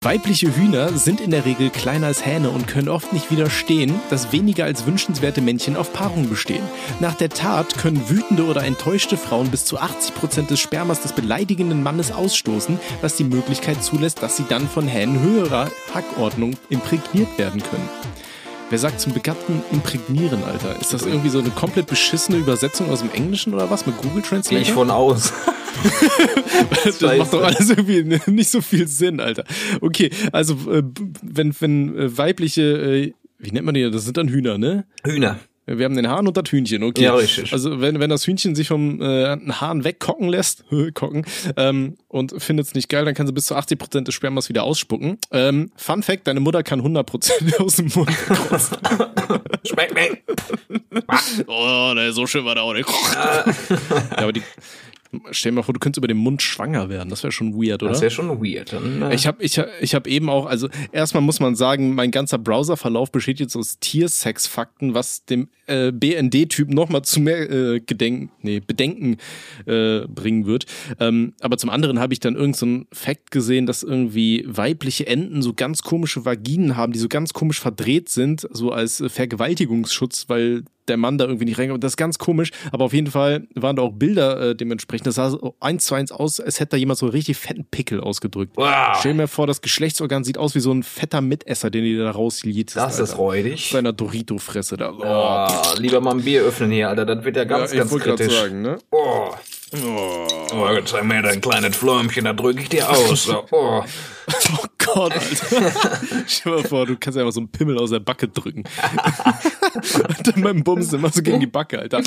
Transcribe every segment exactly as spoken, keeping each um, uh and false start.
Weibliche Hühner sind in der Regel kleiner als Hähne und können oft nicht widerstehen, dass weniger als wünschenswerte Männchen auf Paarung bestehen. Nach der Tat können wütende oder enttäuschte Frauen bis zu achtzig Prozent des Spermas des beleidigenden Mannes ausstoßen, was die Möglichkeit zulässt, dass sie dann von Hähnen höherer Hackordnung imprägniert werden können. Wer sagt zum Begabten imprägnieren, Alter? Ist das irgendwie so eine komplett beschissene Übersetzung aus dem Englischen oder was mit Google Translate? Gehe ich von aus. Das macht doch alles irgendwie nicht so viel Sinn, Alter. Okay, also wenn, wenn weibliche, wie nennt man die? Das sind dann Hühner, ne? Hühner. Wir haben den Hahn und das Hühnchen, okay. Ja, richtig. Also wenn, wenn das Hühnchen sich vom äh, Hahn wegkocken lässt, kocken, ähm, und findet es nicht geil, dann kann sie bis zu achtzig Prozent des Spermas wieder ausspucken. Ähm, Fun Fact, deine Mutter kann hundert Prozent aus dem Mund kotzen. Schmeckt nicht. Oh, ne, so schön war der auch nicht. Ja, aber die... Stell dir mal vor, du könntest über den Mund schwanger werden. Das wäre schon weird, oder? Das wäre schon weird. Dann, äh ich habe ich, ich hab eben auch, also erstmal muss man sagen, mein ganzer Browserverlauf besteht jetzt aus Tiersex-Fakten, was dem äh, B N D-Typ nochmal zu mehr äh, Gedenken, nee, Bedenken äh, bringen wird. Ähm, aber zum anderen habe ich dann irgend so einen Fact gesehen, dass irgendwie weibliche Enten so ganz komische Vaginen haben, die so ganz komisch verdreht sind, so als äh, Vergewaltigungsschutz, weil der Mann da irgendwie nicht reinkommt. Das ist ganz komisch, aber auf jeden Fall waren da auch Bilder äh, dementsprechend. Das sah so eins zu eins aus, als hätte da jemand so einen richtig fetten Pickel ausgedrückt. Wow. Stell dir mir vor, das Geschlechtsorgan sieht aus wie so ein fetter Mitesser, den die da rausliet. Das Alter. Ist räudig. Seiner Dorito-Fresse da. Oh. Oh, lieber mal ein Bier öffnen hier, Alter. Das wird ja ganz, ja, ganz kritisch. Ich wollte gerade sagen, ne? Oh. Oh, oh, jetzt zeig mir dein kleines Fläumchen, da drücke ich dir aus. So. Oh. Oh Gott, Alter. Stell dir mal vor, du kannst einfach so einen Pimmel aus der Backe drücken. Und dann beim Bums immer so gegen die Backe, Alter.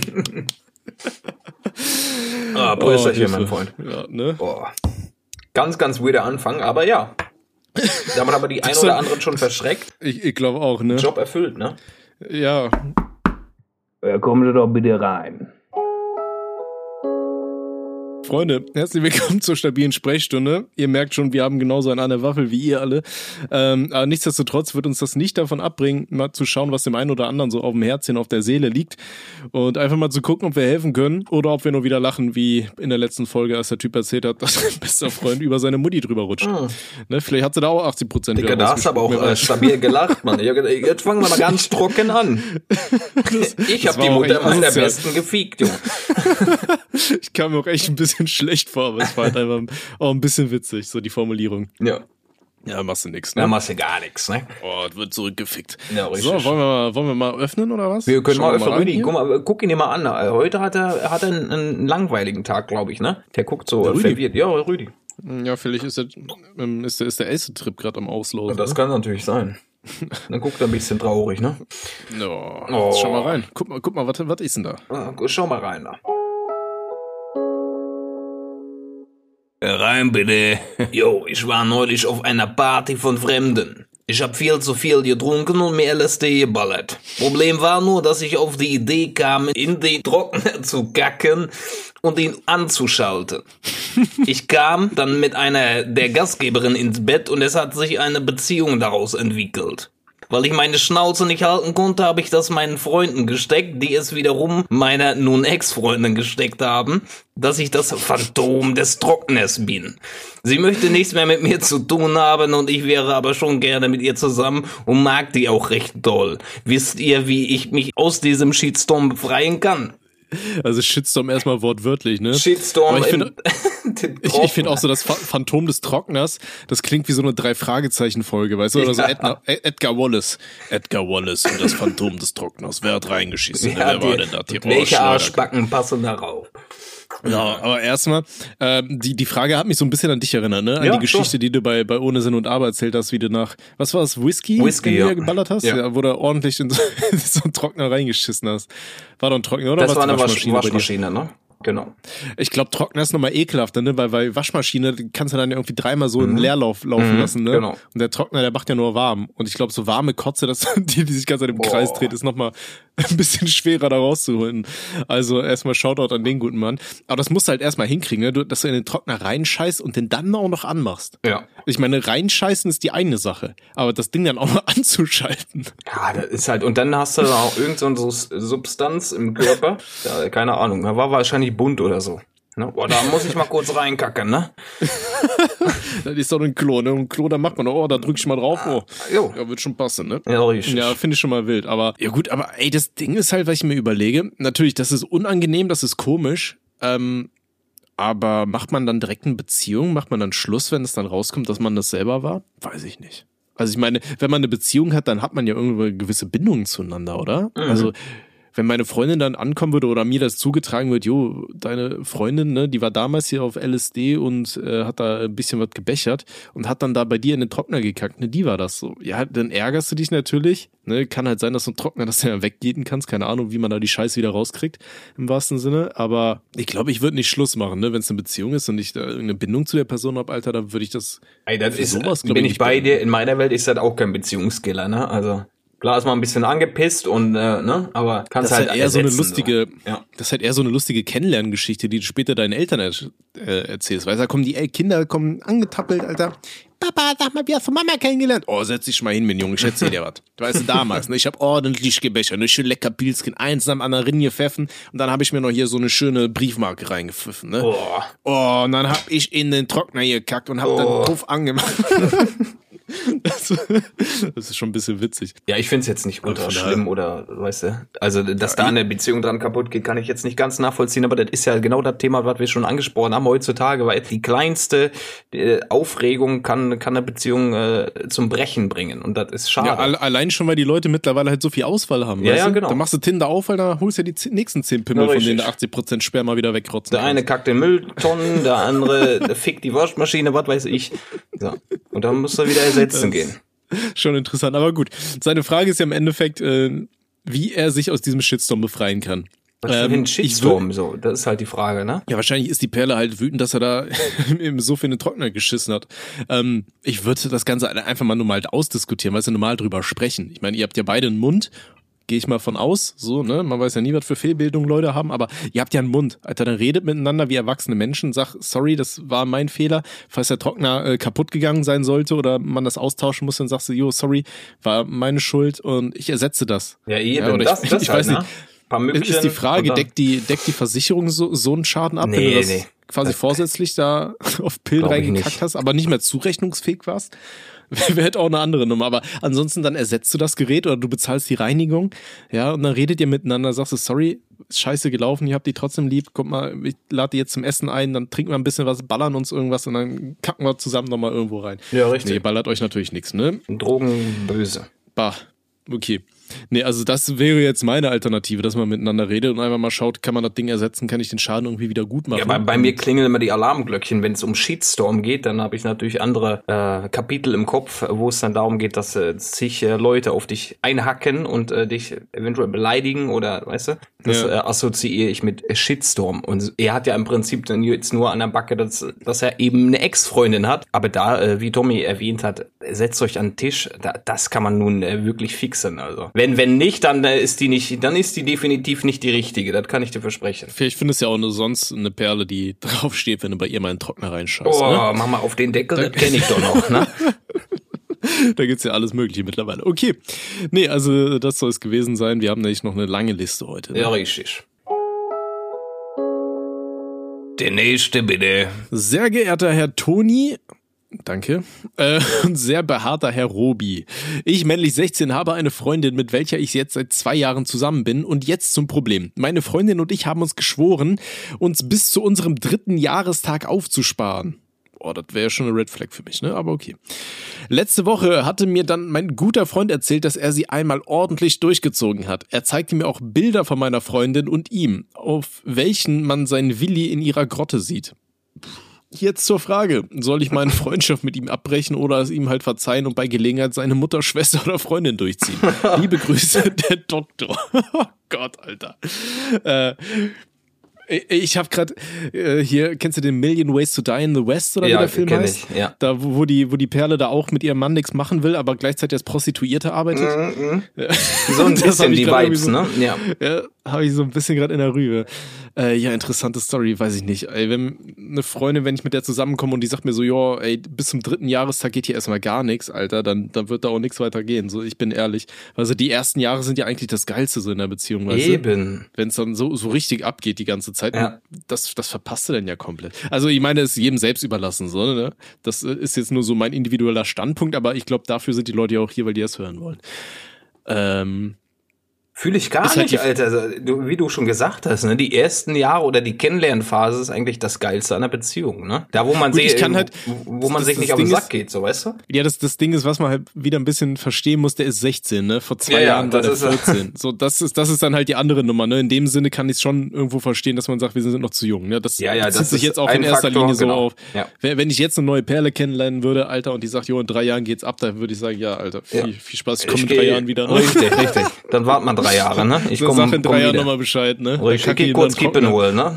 Ah, Prösterchen, oh, mein Freund. Ja, ne? Oh. Ganz, ganz weirder Anfang, aber ja. Da haben aber die ein oder anderen schon verschreckt. Ich, ich glaube auch, ne? Job erfüllt, ne? Ja. Ja, kommen Sie doch bitte rein. Freunde, herzlich willkommen zur stabilen Sprechstunde. Ihr merkt schon, wir haben genauso einen an der Waffel wie ihr alle. Ähm, aber nichtsdestotrotz wird uns das nicht davon abbringen, mal zu schauen, was dem einen oder anderen so auf dem Herzchen, auf der Seele liegt. Und einfach mal zu gucken, ob wir helfen können oder ob wir nur wieder lachen, wie in der letzten Folge, als der Typ erzählt hat, dass sein bester Freund über seine Mutti drüber rutscht. Oh. Ne, vielleicht hat sie da auch achtzig Prozent. Digga, da hast du aber auch äh, stabil gelacht, Mann. Jetzt fangen wir mal ganz trocken an. Das, ich hab die Mutter meiner Besten gefiegt, Junge. Ich kam mir auch echt ein bisschen schlecht vor, aber es war halt einfach auch ein bisschen witzig, so die Formulierung. Ja. Ja, machst du nix, ne? Da machst du gar nichts, ne? Oh, es wird zurückgefickt. Ja, richtig. So, wollen wir mal, wollen wir mal öffnen oder was? Wir können Schauen mal öffnen. mal Rüdi, guck, mal, guck ihn dir mal an. Heute hat er, hat er einen, einen langweiligen Tag, glaube ich, ne? Der guckt so der verwirrt. Ja, Rüdi. Ja, vielleicht ist der, ist der, ist der Ace-Trip gerade am Auslaufen. Das ne? kann natürlich sein. Dann guckt er ein bisschen traurig, ne? No. Oh. Schau mal rein. Guck mal, guck mal, was, was ist denn da? Schau mal rein da. Rein bitte. Jo, ich war neulich auf einer Party von Fremden. Ich hab viel zu viel getrunken und mir L S D geballert. Problem war nur, dass ich auf die Idee kam, in den Trockner zu kacken und ihn anzuschalten. Ich kam dann mit einer der Gastgeberin ins Bett und es hat sich eine Beziehung daraus entwickelt. Weil ich meine Schnauze nicht halten konnte, habe ich das meinen Freunden gesteckt, die es wiederum meiner nun Ex-Freundin gesteckt haben, dass ich das Phantom des Trockners bin. Sie möchte nichts mehr mit mir zu tun haben und ich wäre aber schon gerne mit ihr zusammen und mag die auch recht doll. Wisst ihr, wie ich mich aus diesem Shitstorm befreien kann? Also Shitstorm erstmal wortwörtlich, ne? Shitstorm. Ich finde ich, ich find auch so das Phantom des Trockners, das klingt wie so eine Drei-Fragezeichen-Folge, weißt du? Oder so Edna, Edgar Wallace. Edgar Wallace und das Phantom des Trockners. Wer hat reingeschissen? Ja, Wer war denn da? Die welche Arschbacken passen darauf? Ja, aber erstmal, äh, die die Frage hat mich so ein bisschen an dich erinnert, ne? An ja, die Geschichte, schon. die du bei bei Ohne Sinn und Aber erzählt hast, wie du nach, was war das, Whisky? Whisky, den ja. du geballert hast? Ja. Ja, wo du ordentlich in so, in so einen Trockner reingeschissen hast. War doch ein Trockner, oder? Das was war eine Waschmaschine, Waschmaschine, ne? Genau. Ich glaube, Trockner ist nochmal ekelhafter, ne? Weil, weil Waschmaschine kannst du dann irgendwie dreimal so mhm. im Leerlauf laufen mhm, lassen, ne? Genau. Und der Trockner, der macht ja nur warm. Und ich glaube, so warme Kotze, das, die, die sich ganz an dem Kreis dreht, ist nochmal ein bisschen schwerer da rauszuholen. Also erstmal Shoutout an den guten Mann. Aber das musst du halt erstmal hinkriegen, ne? Du, dass du in den Trockner reinscheißt und den dann auch noch anmachst. Ja. Ich meine, reinscheißen ist die eine Sache. Aber das Ding dann auch noch anzuschalten. Ja, das ist halt, und dann hast du auch irgend so eine Substanz im Körper. Ja, keine Ahnung, da war wahrscheinlich bunt oder so. Ne? Boah, da muss ich mal kurz reinkacken, ne? Das ist doch ein Klo, ne? Und ein Klo, da macht man, oh, da drück ich mal drauf, oh. Jo. Ja, wird schon passen, ne? Ja, richtig. Ja, finde ich schon mal wild. Aber, ja gut, aber ey, das Ding ist halt, was ich mir überlege, natürlich, das ist unangenehm, das ist komisch, ähm, aber macht man dann direkt eine Beziehung? Macht man dann Schluss, wenn es dann rauskommt, dass man das selber war? Weiß ich nicht. Also ich meine, wenn man eine Beziehung hat, dann hat man ja irgendwo gewisse Bindungen zueinander, oder? Mhm. Also wenn meine Freundin dann ankommen würde oder mir das zugetragen wird, jo, deine Freundin, ne, die war damals hier auf L S D und äh, hat da ein bisschen was gebechert und hat dann da bei dir in den Trockner gekackt, ne, die war das so. Ja, dann ärgerst du dich natürlich, ne, kann halt sein, dass so ein Trockner, dass du ja weggehen kannst, keine Ahnung, wie man da die Scheiße wieder rauskriegt, im wahrsten Sinne, aber ich glaube, ich würde nicht Schluss machen, ne, wenn es eine Beziehung ist und ich da irgendeine Bindung zu der Person habe, Alter, dann würde ich das, Ey, das ist, sowas, bin ich, ich bei dir, in meiner Welt ist das auch kein Beziehungskiller, ne, also klar ist man ein bisschen angepisst und äh, ne, aber kannst halt, halt eher ersetzen, so eine lustige, so. Ja. Das ist halt eher so eine lustige Kennenlerngeschichte, die du später deinen Eltern er, äh, erzählst. Weißt du, da kommen die Kinder kommen angetappelt, Alter. Papa, sag mal, wie hast du Mama kennengelernt? Oh, setz dich mal hin, mein Junge, ich erzähl dir was. Du weißt du, damals, ne, ich hab ordentlich gebechert, ne, schön lecker Pilzchen, eins am anderen reingepfeffen und dann habe ich mir noch hier so eine schöne Briefmarke reingepfiffen, ne. Oh, oh und dann hab ich in den Trockner gekackt und hab oh. dann Puff angemacht. Das, das ist schon ein bisschen witzig. Ja, ich find's jetzt nicht ultra schlimm oder, weißt du, also, dass ja, da eine Beziehung dran kaputt geht, kann ich jetzt nicht ganz nachvollziehen, aber das ist ja genau das Thema, was wir schon angesprochen haben heutzutage, weil die kleinste äh, Aufregung kann, kann eine Beziehung äh, zum Brechen bringen und das ist schade. Ja, allein schon, weil die Leute mittlerweile halt so viel Auswahl haben, ja, weißt ja, du? genau. Dann machst du Tinder auf, weil da holst du ja die nächsten zehn Pimmel, ja, von denen der achtzig Prozent Sperma wieder wegrotzen. Der eine kackt in Mülltonnen, der andere der fickt die Waschmaschine, was weiß ich. So. Und dann musst du wieder ersetzen gehen. Schon interessant, aber gut. Seine Frage ist ja im Endeffekt, äh, wie er sich aus diesem Shitstorm befreien kann. Was für ein Shitstorm, so? Das ist halt die Frage, ne? Ja, wahrscheinlich ist die Perle halt wütend, dass er da im Suff in den Trockner geschissen hat. Ähm, ich würde das Ganze einfach mal nur mal ausdiskutieren, weil wir normal drüber sprechen. Ich meine, ihr habt ja beide einen Mund. Gehe ich mal von aus, so, ne? Man weiß ja nie, was für Fehlbildung Leute haben, aber ihr habt ja einen Mund. Alter, dann redet miteinander wie erwachsene Menschen, sag, sorry, das war mein Fehler, falls der Trockner äh, kaputt gegangen sein sollte oder man das austauschen muss, dann sagst du, jo, sorry, war meine Schuld und ich ersetze das. Ja, eben, ja, oder das, ich, das ich halt, weiß ne? nicht. Paar ist die Frage, deckt die, deckt die Versicherung so, so einen Schaden ab, nee, wenn du das nee. quasi vorsätzlich da auf Pillen reingekackt hast, aber nicht mehr zurechnungsfähig warst? Wäre halt auch eine andere Nummer, aber ansonsten dann ersetzt du das Gerät oder du bezahlst die Reinigung, ja, und dann redet ihr miteinander, sagst du, sorry, ist scheiße gelaufen, ihr habt die trotzdem lieb, kommt mal, ich lade die jetzt zum Essen ein, dann trinken wir ein bisschen was, ballern uns irgendwas und dann kacken wir zusammen nochmal irgendwo rein. Ja, richtig. Nee, ballert euch natürlich nichts, ne? Drogen böse. Bah, okay. Nee, also das wäre jetzt meine Alternative, dass man miteinander redet und einfach mal schaut, kann man das Ding ersetzen, kann ich den Schaden irgendwie wieder gut machen. Ja, bei, bei mir klingeln immer die Alarmglöckchen, wenn es um Shitstorm geht, dann habe ich natürlich andere äh, Kapitel im Kopf, wo es dann darum geht, dass äh, sich äh, Leute auf dich einhacken und äh, dich eventuell beleidigen oder, weißt du, das ja. äh, assoziiere ich mit Shitstorm. Und er hat ja im Prinzip dann jetzt nur an der Backe, dass, dass er eben eine Ex-Freundin hat, aber da, äh, wie Tommy erwähnt hat, setzt euch an den Tisch, da, das kann man nun äh, wirklich fixen, also. Wenn, wenn nicht, dann ist die nicht, dann ist die definitiv nicht die richtige. Das kann ich dir versprechen. Vielleicht findest du ja auch nur sonst eine Perle, die draufsteht, wenn du bei ihr mal in den Trockner reinschaust. Oh, ne? Mach mal auf den Deckel, da, das kenne ich doch noch, ne? Da gibt's ja alles Mögliche mittlerweile. Okay. Nee, also das soll es gewesen sein. Wir haben nämlich noch eine lange Liste heute. Ne? Ja, richtig. Der nächste, bitte. Sehr geehrter Herr Toni, danke. Äh, und sehr behaarter Herr Robi. Ich, männlich sechzehn, habe eine Freundin, mit welcher ich jetzt seit zwei Jahren zusammen bin. Und jetzt zum Problem. Meine Freundin und ich haben uns geschworen, uns bis zu unserem dritten Jahrestag aufzusparen. Boah, das wäre schon eine Red Flag für mich, ne? Aber okay. Letzte Woche hatte mir dann mein guter Freund erzählt, dass er sie einmal ordentlich durchgezogen hat. Er zeigte mir auch Bilder von meiner Freundin und ihm, auf welchen man seinen Willi in ihrer Grotte sieht. Jetzt zur Frage, soll ich meine Freundschaft mit ihm abbrechen oder es ihm halt verzeihen und bei Gelegenheit seine Mutter, Schwester oder Freundin durchziehen? Liebe Grüße, der Doktor. Oh Gott, Alter. Äh, ich habe gerade äh, hier, kennst du den Million Ways to Die in the West oder ja, wie der Film heißt? Ich, ja. Da, wo die, wo die Perle da auch mit ihrem Mann nichts machen will, aber gleichzeitig als Prostituierte arbeitet. Mm, mm. So ein bisschen die Vibes, so, ne? Ja, ja habe ich so ein bisschen gerade in der Rübe. Äh, ja, interessante Story, weiß ich nicht. Ey, wenn eine Freundin, wenn ich mit der zusammenkomme und die sagt mir so, ja, ey, bis zum dritten Jahrestag geht hier erstmal gar nichts, Alter, dann, dann wird da auch nichts weiter gehen. So, ich bin ehrlich. Also die ersten Jahre sind ja eigentlich das Geilste so in der Beziehung, weißt du? Eben. Wenn es dann so, so richtig abgeht die ganze Zeit, Ja. das, das verpasst du dann ja komplett. Also ich meine, es ist jedem selbst überlassen, so, ne? Das ist jetzt nur so mein individueller Standpunkt, aber ich glaube, dafür sind die Leute ja auch hier, weil die das hören wollen. Ähm, Fühle ich gar Ist halt nicht, die- Alter. Also, du, wie du schon gesagt hast, ne, die ersten Jahre oder die Kennenlernphase ist eigentlich das Geilste an der Beziehung, ne? Da, wo man Gut, sich, ich kann halt- wo man das- sich das nicht auf den Ding Sack ist- geht, so, weißt du? Ja, das, das Ding ist, was man halt wieder ein bisschen verstehen muss, der ist sechzehn, ne? Vor zwei Ja, ja, Jahren war das der ist- vierzehn. So, das ist, das ist dann halt die andere Nummer, ne? In dem Sinne kann ich es schon irgendwo verstehen, dass man sagt, wir sind noch zu jung, ne? Das Ja, ja, zieht das sich ist jetzt auch ein in erster Faktor, Linie so genau. auf. Ja. Wenn, wenn ich jetzt eine neue Perle kennenlernen würde, Alter, und die sagt, jo, in drei Jahren geht's ab, dann würde ich sagen, ja, Alter, viel, Ja. viel Spaß, ich komme in geh- drei Jahren wieder. Ne? Richtig, richtig. Dann warten wir drei Jahre, ne? Ich So, komm, sag in komm drei Jahren wieder. nochmal Bescheid, ne? Dann Richtig, kacke ich geh ihn kurz dann Kippen trocken. holen, ne?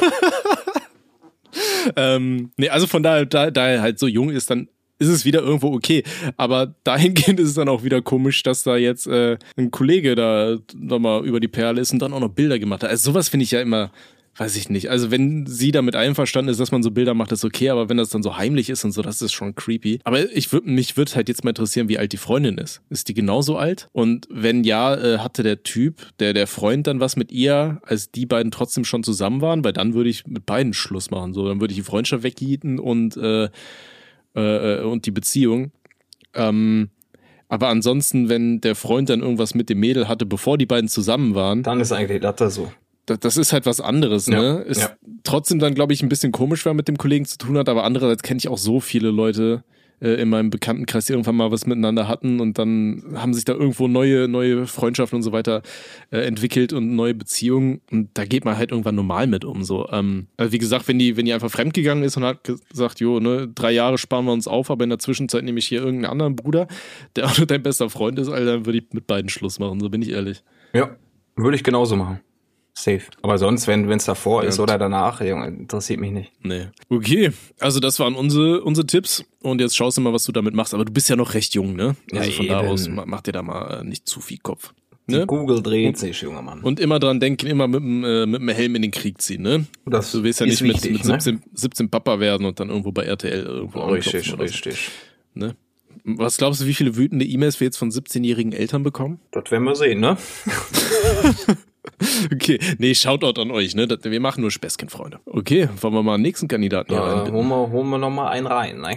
Ähm, nee, also von daher, da, da er halt so jung ist, dann ist es wieder irgendwo okay. Aber dahingehend ist es dann auch wieder komisch, dass da jetzt äh, ein Kollege da nochmal über die Perle ist und dann auch noch Bilder gemacht hat. Also sowas finde ich ja immer, weiß ich nicht. Also wenn sie damit einverstanden ist, dass man so Bilder macht, ist okay. Aber wenn das dann so heimlich ist und so, das ist schon creepy. Aber ich würd, mich würde halt jetzt mal interessieren, wie alt die Freundin ist. Ist die genauso alt? Und wenn ja, äh, hatte der Typ, der, der Freund dann was mit ihr, als die beiden trotzdem schon zusammen waren? Weil dann würde ich mit beiden Schluss machen. So, dann würde ich die Freundschaft weggieten und, äh, äh, und die Beziehung. Ähm, aber ansonsten, wenn der Freund dann irgendwas mit dem Mädel hatte, bevor die beiden zusammen waren, Dann ist eigentlich das so. das, das ist halt was anderes, Ja, ne? Ist ja. trotzdem dann, glaube ich, ein bisschen komisch, wenn man mit dem Kollegen zu tun hat, aber andererseits kenne ich auch so viele Leute äh, in meinem Bekanntenkreis, die irgendwann mal was miteinander hatten und dann haben sich da irgendwo neue, neue Freundschaften und so weiter äh, entwickelt und neue Beziehungen und da geht man halt irgendwann normal mit um, so. Ähm, also wie gesagt, wenn die, wenn die einfach fremdgegangen ist und hat gesagt, jo, ne, drei Jahre sparen wir uns auf, aber in der Zwischenzeit nehme ich hier irgendeinen anderen Bruder, der auch nur dein bester Freund ist, Alter, dann würde ich mit beiden Schluss machen, so bin ich ehrlich. Ja, würde ich genauso machen. Safe. Aber sonst, wenn es davor Ja, ist oder danach, Junge, interessiert mich nicht. Nee. Okay, also das waren unsere, unsere Tipps und jetzt schaust du mal, was du damit machst. Aber du bist ja noch recht jung, ne? Also Ja, von da eben. aus, ma- mach dir da mal äh, nicht zu viel Kopf. Die Ne? Google dreht sich, junger Mann. Und immer dran denken, immer mit dem, äh, mit dem Helm in den Krieg ziehen, ne? Das Du willst ja ist nicht mit, wichtig, mit siebzehn, siebzehn Papa werden und dann irgendwo bei R T L irgendwo Richtig, anklopfen oder so, richtig. ne? Was glaubst du, wie viele wütende E-Mails wir jetzt von siebzehnjährigen Eltern bekommen? Das werden wir sehen, ne? Okay, nee, Shoutout an euch, ne? Das, wir machen nur Späßchen, Freunde. Okay, wollen wir mal einen nächsten Kandidaten hier Ja, reinbitten? holen wir, holen wir noch mal einen rein, ne?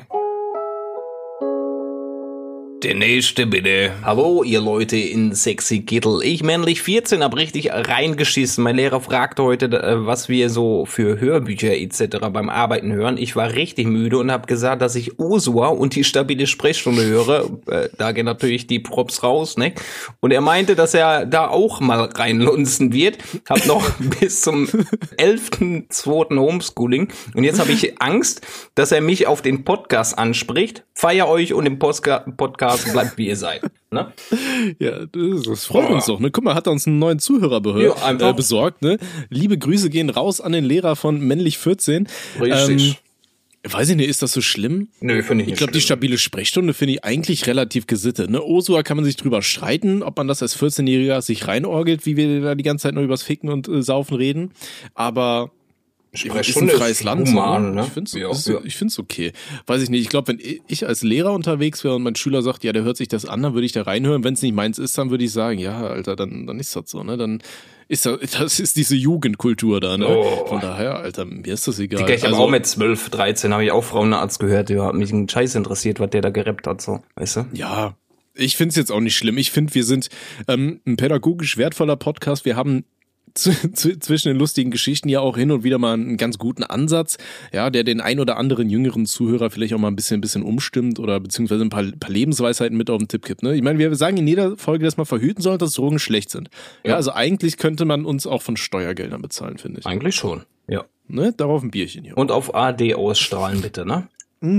Der nächste bitte. Hallo, ihr Leute in sexy Kittel. Ich, männlich vierzehn, hab richtig reingeschissen. Mein Lehrer fragte heute, äh, was wir so für Hörbücher et cetera beim Arbeiten hören. Ich war richtig müde und hab gesagt, dass ich Ursua und die stabile Sprechstunde höre. Äh, da gehen natürlich die Props raus, ne? Und er meinte, dass er da auch mal reinlunzen wird. Hab noch bis zum elften zweiten Homeschooling. Und jetzt habe ich Angst, dass er mich auf den Podcast anspricht. Feier euch und im Postka- Podcast bleibt, wie ihr seid. Ne? Ja, das, das freut uns doch. Ne? Guck mal, hat er uns einen neuen Zuhörer behör- Ja, einfach. äh, besorgt. Ne? Liebe Grüße gehen raus an den Lehrer von männlich vierzehn. Richtig. Ähm, weiß ich nicht, ist das so schlimm? Nö, finde ich Ich nicht. glaube, die schlimm. stabile Sprechstunde finde ich eigentlich relativ gesittet. Ne? Ursula kann man sich drüber streiten, ob man das als vierzehnjähriger sich reinorgelt, wie wir da die ganze Zeit nur übers Ficken und äh, Saufen reden. Aber Sprechstunde ist ein freies ist Land. human, so, ne? Ich finde es Ja, ist, ja. ich find's okay. Weiß ich nicht. Ich glaube, wenn ich als Lehrer unterwegs wäre und mein Schüler sagt, ja, der hört sich das an, dann würde ich da reinhören. Wenn es nicht meins ist, dann würde ich sagen, ja, Alter, dann, dann ist das so. Ne? Dann ist das, das ist diese Jugendkultur da. Ne? Oh. Von daher, Alter, mir ist das egal. Digga, ich habe Also- auch mit zwölf, dreizehn habe ich auch Frauenarzt gehört. Ja, hat mich ein Scheiß interessiert, was der da gerappt hat, so. Weißt du? Ja, ich finde es jetzt auch nicht schlimm. Ich finde, wir sind ähm, ein pädagogisch wertvoller Podcast. Wir haben z- z- zwischen den lustigen Geschichten ja auch hin und wieder mal einen ganz guten Ansatz, ja, der den ein oder anderen jüngeren Zuhörer vielleicht auch mal ein bisschen, ein bisschen umstimmt oder beziehungsweise ein paar, paar Lebensweisheiten mit auf den Tipp gibt. Ne? Ich meine, wir sagen in jeder Folge, dass man verhüten soll, dass Drogen schlecht sind. Ja, Ja. also eigentlich könnte man uns auch von Steuergeldern bezahlen, finde ich. Eigentlich schon. Ja. Ne? Darauf ein Bierchen hier. Und auf A D ausstrahlen, bitte, ne?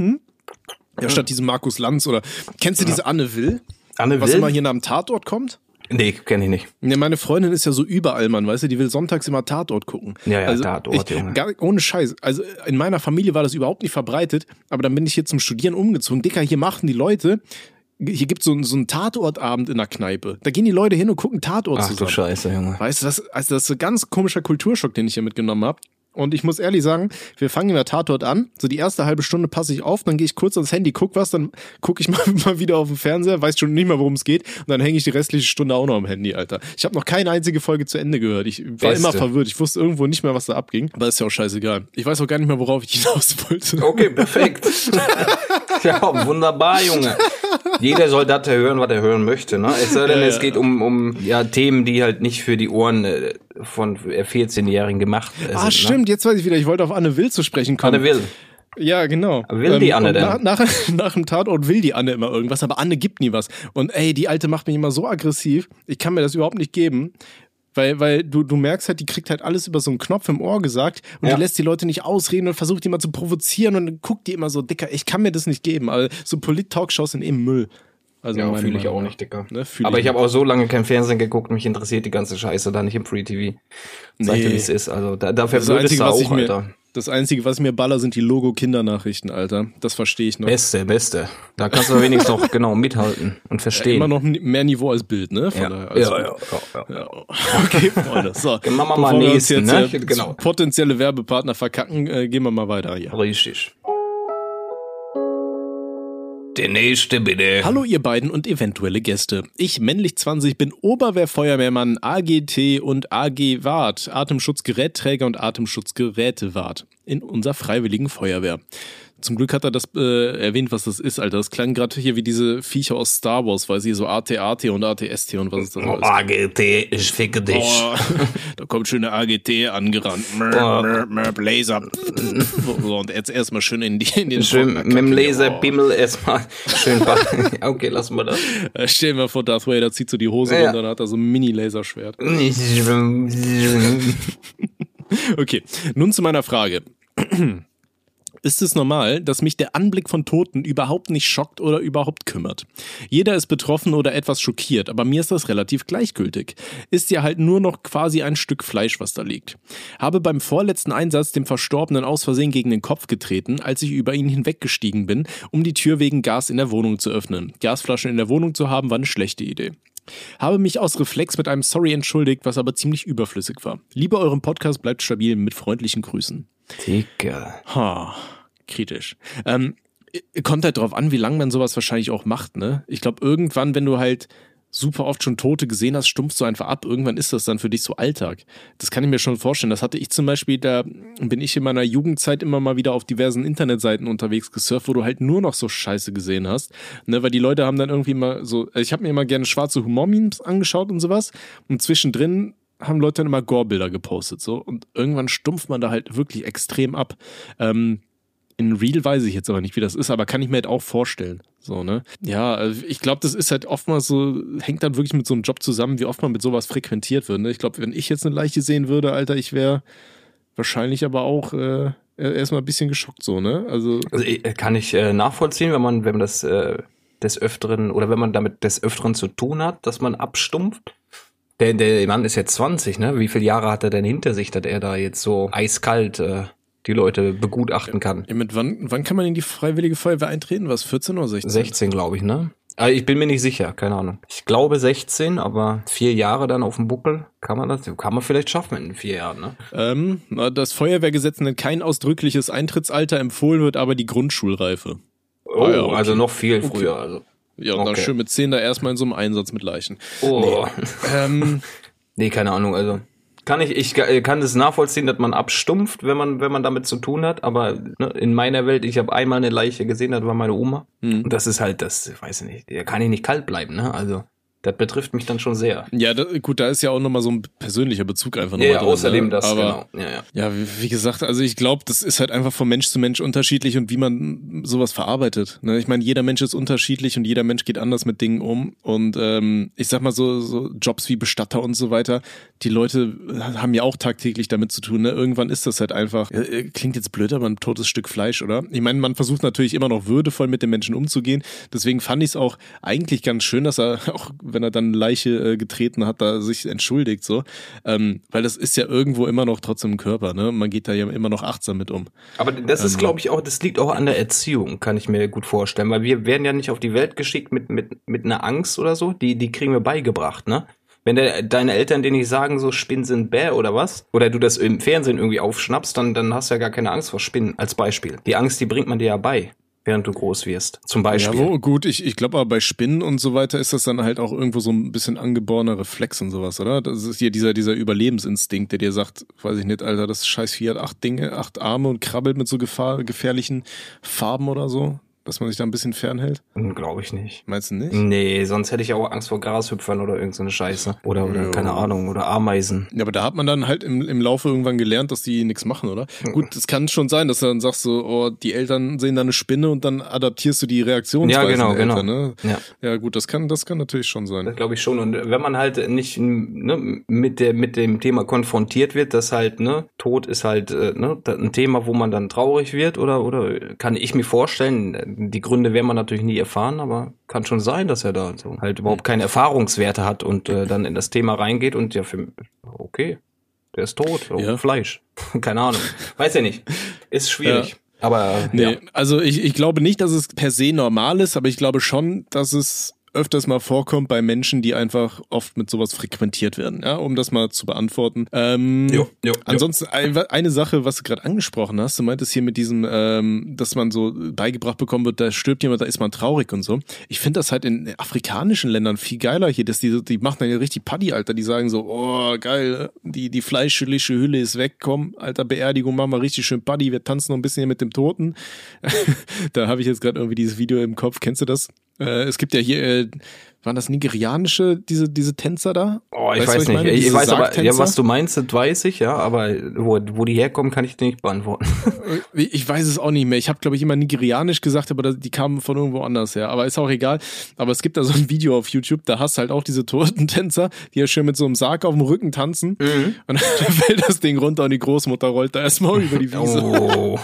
Ja, statt diesem Markus Lanz oder kennst du diese Anne Will? Anne Was Will? immer hier nach dem Tatort kommt? Nee, kenne ich nicht. Ja, meine Freundin ist ja so überall, Mann, weißt du, die will sonntags immer Tatort gucken. Ja, ja, also Tatort, ich, Junge. gar, ohne Scheiß. Also in meiner Familie war das überhaupt nicht verbreitet, aber dann bin ich hier zum Studieren umgezogen. Dicker, hier machen die Leute hier gibt es so, so einen Tatortabend in der Kneipe. Da gehen die Leute hin und gucken Tatort Ach, zusammen. Ach du Scheiße, Junge. Weißt du, das, also das ist ein ganz komischer Kulturschock, den ich hier mitgenommen habe. Und ich muss ehrlich sagen, wir fangen in der Tatort an. So die erste halbe Stunde passe ich auf, dann gehe ich kurz ans Handy, guck was, dann gucke ich mal, mal wieder auf den Fernseher, weiß schon nicht mehr, worum es geht. Und dann hänge ich die restliche Stunde auch noch am Handy, Alter. Ich habe noch keine einzige Folge zu Ende gehört. Ich war Beste. immer verwirrt. Ich wusste irgendwo nicht mehr, was da abging. Aber ist ja auch scheißegal. Ich weiß auch gar nicht mehr, worauf ich hinaus wollte. Okay, perfekt. Ja, wunderbar, Junge. Jeder soll das hören, was er hören möchte, ne? Es sei denn, ja, ja. es geht um, um ja, Themen, die halt nicht für die Ohren äh, von vierzehnjährigen gemacht äh, ah, sind. Ah, stimmt, ne? Jetzt weiß ich wieder. Ich wollte auf Anne Will zu sprechen kommen. Anne Will. Ja, genau. Will die Anne ähm, denn? Nach, nach, nach dem Tatort will die Anne immer irgendwas, aber Anne gibt nie was. Und ey, die Alte macht mich immer so aggressiv. Ich kann mir das überhaupt nicht geben. Weil, weil du, du merkst halt, die kriegt halt alles über so einen Knopf im Ohr gesagt und ja. die lässt die Leute nicht ausreden und versucht die immer zu provozieren und dann guckt die immer so, Dicker, ich kann mir das nicht geben. Aber so Polit-Talkshows sind eben Müll. Also ja, fühle ich auch nicht, Dicker. Ne, aber ich, ich habe auch so lange kein Fernsehen geguckt, mich interessiert die ganze Scheiße da nicht im Free-T V. Sag dir, wie es ist. Also da, dafür würdest du auch, mir, Alter. Das Einzige, was mir baller, sind die Logo-Kindernachrichten, Alter. Das verstehe ich noch. Beste, beste. Da kannst du wenigstens noch genau mithalten und verstehen. Ja, immer noch mehr Niveau als Bild, ne? Von ja. Daher, also, ja, ja, ja, ja. ja. Okay, Freunde. So, gehen wir mal, mal nächsten, jetzt ne? Genau. Potenzielle Werbepartner verkacken, äh, gehen wir mal weiter hier. Richtig. Der nächste bitte. Hallo ihr beiden und eventuelle Gäste. Ich, männlich zwanzig, bin Oberwehrfeuerwehrmann, A G T und A G Wart, Atemschutzgerätträger und Atemschutzgerätewart in unserer freiwilligen Feuerwehr. Zum Glück hat er das äh, erwähnt, was das ist, Alter. Das klang gerade hier wie diese Viecher aus Star Wars, weil sie so A T A T und A T S T und was ist das alles? Oh, A G T, ich ficke dich. Oh, da kommt schön eine A G T angerannt. Mör, mör, mör, Laser. So, und jetzt erstmal schön in, die, in den Schön mit dem Laserbimmel erstmal schön. Okay, lassen wir das. Äh, stell dir mal vor, Darth Vader zieht so die Hose ja. runter und dann hat er so ein Mini-Laserschwert. Okay, nun zu meiner Frage. Ist es normal, dass mich der Anblick von Toten überhaupt nicht schockt oder überhaupt kümmert? Jeder ist betroffen oder etwas schockiert, aber mir ist das relativ gleichgültig. Ist ja halt nur noch quasi ein Stück Fleisch, was da liegt. Habe beim vorletzten Einsatz dem Verstorbenen aus Versehen gegen den Kopf getreten, als ich über ihn hinweggestiegen bin, um die Tür wegen Gas in der Wohnung zu öffnen. Gasflaschen in der Wohnung zu haben, war eine schlechte Idee. Habe mich aus Reflex mit einem Sorry entschuldigt, was aber ziemlich überflüssig war. Liebe eurem Podcast, bleibt stabil, mit freundlichen Grüßen. Digga. Ha, kritisch. Ähm, kommt halt drauf an, wie lange man sowas wahrscheinlich auch macht, ne? Ich glaube, irgendwann, wenn du halt super oft schon Tote gesehen hast, stumpfst du einfach ab. Irgendwann ist das dann für dich so Alltag. Das kann ich mir schon vorstellen. Das hatte ich zum Beispiel, da bin ich in meiner Jugendzeit immer mal wieder auf diversen Internetseiten unterwegs gesurft, wo du halt nur noch so Scheiße gesehen hast. Ne, weil die Leute haben dann irgendwie mal so, ich habe mir immer gerne schwarze Humor-Memes angeschaut und sowas. Und zwischendrin haben Leute dann immer Gore-Bilder gepostet. So. Und irgendwann stumpft man da halt wirklich extrem ab. Ähm, In Real weiß ich jetzt aber nicht, wie das ist, aber kann ich mir halt auch vorstellen. So, ne? Ja, ich glaube, das ist halt oftmals so, hängt dann wirklich mit so einem Job zusammen, wie oft man mit sowas frequentiert wird. Ne? Ich glaube, wenn ich jetzt eine Leiche sehen würde, Alter, ich wäre wahrscheinlich aber auch äh, erstmal ein bisschen geschockt, so, ne? Also, also kann ich äh, nachvollziehen, wenn man, wenn man das äh, des Öfteren oder wenn man damit des Öfteren zu tun hat, dass man abstumpft. Der, der Mann ist jetzt zwanzig, ne? Wie viele Jahre hat er denn hinter sich, dass er da jetzt so eiskalt äh, die Leute begutachten kann? Ja, mit wann, wann kann man in die Freiwillige Feuerwehr eintreten? Was, vierzehn oder sechzehn? sechzehn, glaube ich, ne? Aber ich bin mir nicht sicher, keine Ahnung. Ich glaube sechzehn, aber vier Jahre dann auf dem Buckel, kann man das, kann man vielleicht schaffen in vier Jahren, ne? Ähm, das Feuerwehrgesetz nennt kein ausdrückliches Eintrittsalter, empfohlen wird aber die Grundschulreife. Oh, ah, ja, okay. Also noch viel früher, okay. Also. Ja, und okay. Dann schön mit zehn da erstmal in so einem Einsatz mit Leichen. Oh. Nee, ähm, nee keine Ahnung, also kann ich, ich kann das nachvollziehen, dass man abstumpft, wenn man, wenn man damit zu tun hat, aber ne, in meiner Welt, ich habe einmal eine Leiche gesehen, das war meine Oma. Mhm. Und das ist halt, das, ich weiß nicht, da kann ich nicht kalt bleiben, ne, also das betrifft mich dann schon sehr. Ja, da, gut, da ist ja auch nochmal so ein persönlicher Bezug einfach nochmal ja, drin. Ja, außerdem ne? das, aber, genau. Ja, ja. ja wie, wie gesagt, also ich glaube, das ist halt einfach von Mensch zu Mensch unterschiedlich und wie man sowas verarbeitet. Ne? Ich meine, jeder Mensch ist unterschiedlich und jeder Mensch geht anders mit Dingen um. Und ähm, ich sag mal so, so Jobs wie Bestatter und so weiter, die Leute haben ja auch tagtäglich damit zu tun. Ne? Irgendwann ist das halt einfach, äh, klingt jetzt blöd, aber ein totes Stück Fleisch, oder? Ich meine, man versucht natürlich immer noch würdevoll mit den Menschen umzugehen. Deswegen fand ich es auch eigentlich ganz schön, dass er auch wenn er dann eine Leiche äh, getreten hat, da sich entschuldigt, so. Ähm, weil das ist ja irgendwo immer noch trotzdem im Körper, ne? Man geht da ja immer noch achtsam mit um. Aber das ist, ähm, glaube ich, auch, das liegt auch an der Erziehung, kann ich mir gut vorstellen, weil wir werden ja nicht auf die Welt geschickt mit, mit, mit einer Angst oder so, die, die kriegen wir beigebracht, ne? Wenn der, deine Eltern dir nicht sagen, so Spinnen sind bäh oder was, oder du das im Fernsehen irgendwie aufschnappst, dann, dann hast du ja gar keine Angst vor Spinnen, als Beispiel. Die Angst, die bringt man dir ja bei, während du groß wirst, zum Beispiel. Ja, wo, gut, ich, ich glaube aber bei Spinnen und so weiter ist das dann halt auch irgendwo so ein bisschen angeborener Reflex und sowas, oder? Das ist hier dieser, dieser Überlebensinstinkt, der dir sagt, weiß ich nicht, Alter, das scheiß Vieh hat acht Dinge, acht Arme und krabbelt mit so gefahr, gefährlichen Farben oder so. Dass man sich da ein bisschen fernhält? Glaube ich nicht. Meinst du nicht? Nee, sonst hätte ich auch Angst vor Grashüpfern oder irgend so eine Scheiße. Oder, oder ja. keine Ahnung, oder Ameisen. Ja, aber da hat man dann halt im, im Laufe irgendwann gelernt, dass die nichts machen, oder? Mhm. Gut, es kann schon sein, dass du dann sagst so, oh, die Eltern sehen da eine Spinne und dann adaptierst du die Reaktionsweise ja, genau, der Eltern, genau. ne? Ja. ja, gut, das kann, das kann natürlich schon sein. Das glaube ich schon. Und wenn man halt nicht ne, mit der, mit dem Thema konfrontiert wird, dass halt, ne, Tod ist halt ne, ein Thema, wo man dann traurig wird, oder, oder kann ich mir vorstellen, die Gründe werden man natürlich nie erfahren, aber kann schon sein, dass er da so halt überhaupt keine Erfahrungswerte hat und äh, dann in das Thema reingeht und ja, für, okay, der ist tot, oh, ja. Fleisch, keine Ahnung, weiß ja nicht, ist schwierig. Ja. Aber nee, ja. Also ich, ich glaube nicht, dass es per se normal ist, aber ich glaube schon, dass es öfters mal vorkommt bei Menschen, die einfach oft mit sowas frequentiert werden, ja, um das mal zu beantworten. Ähm, jo, jo, ansonsten jo. eine Sache, was du gerade angesprochen hast, du meintest hier mit diesem, ähm, dass man so beigebracht bekommen wird, da stirbt jemand, da ist man traurig und so. Ich finde das halt in afrikanischen Ländern viel geiler hier, dass die, die machen dann ja richtig Paddy, Alter, die sagen so, oh, geil, die, die fleischliche Hülle ist weg, komm, Alter, Beerdigung, machen wir richtig schön Paddy, wir tanzen noch ein bisschen hier mit dem Toten. Da habe ich jetzt gerade irgendwie dieses Video im Kopf, kennst du das? Äh, es gibt ja hier, äh, waren das nigerianische, diese, diese Tänzer da? Oh, ich weißt, weiß nicht. Ich, ich weiß aber, ja, was du meinst, das weiß ich, ja, aber wo, wo die herkommen, kann ich dir nicht beantworten. Ich weiß es auch nicht mehr. Ich habe, glaube ich, immer nigerianisch gesagt, aber die kamen von irgendwo anders her. Aber ist auch egal. Aber es gibt da so ein Video auf YouTube, da hast du halt auch diese Totentänzer, die ja schön mit so einem Sarg auf dem Rücken tanzen. Mhm. Und dann fällt das Ding runter und die Großmutter rollt da erstmal über die Wiese. Oh.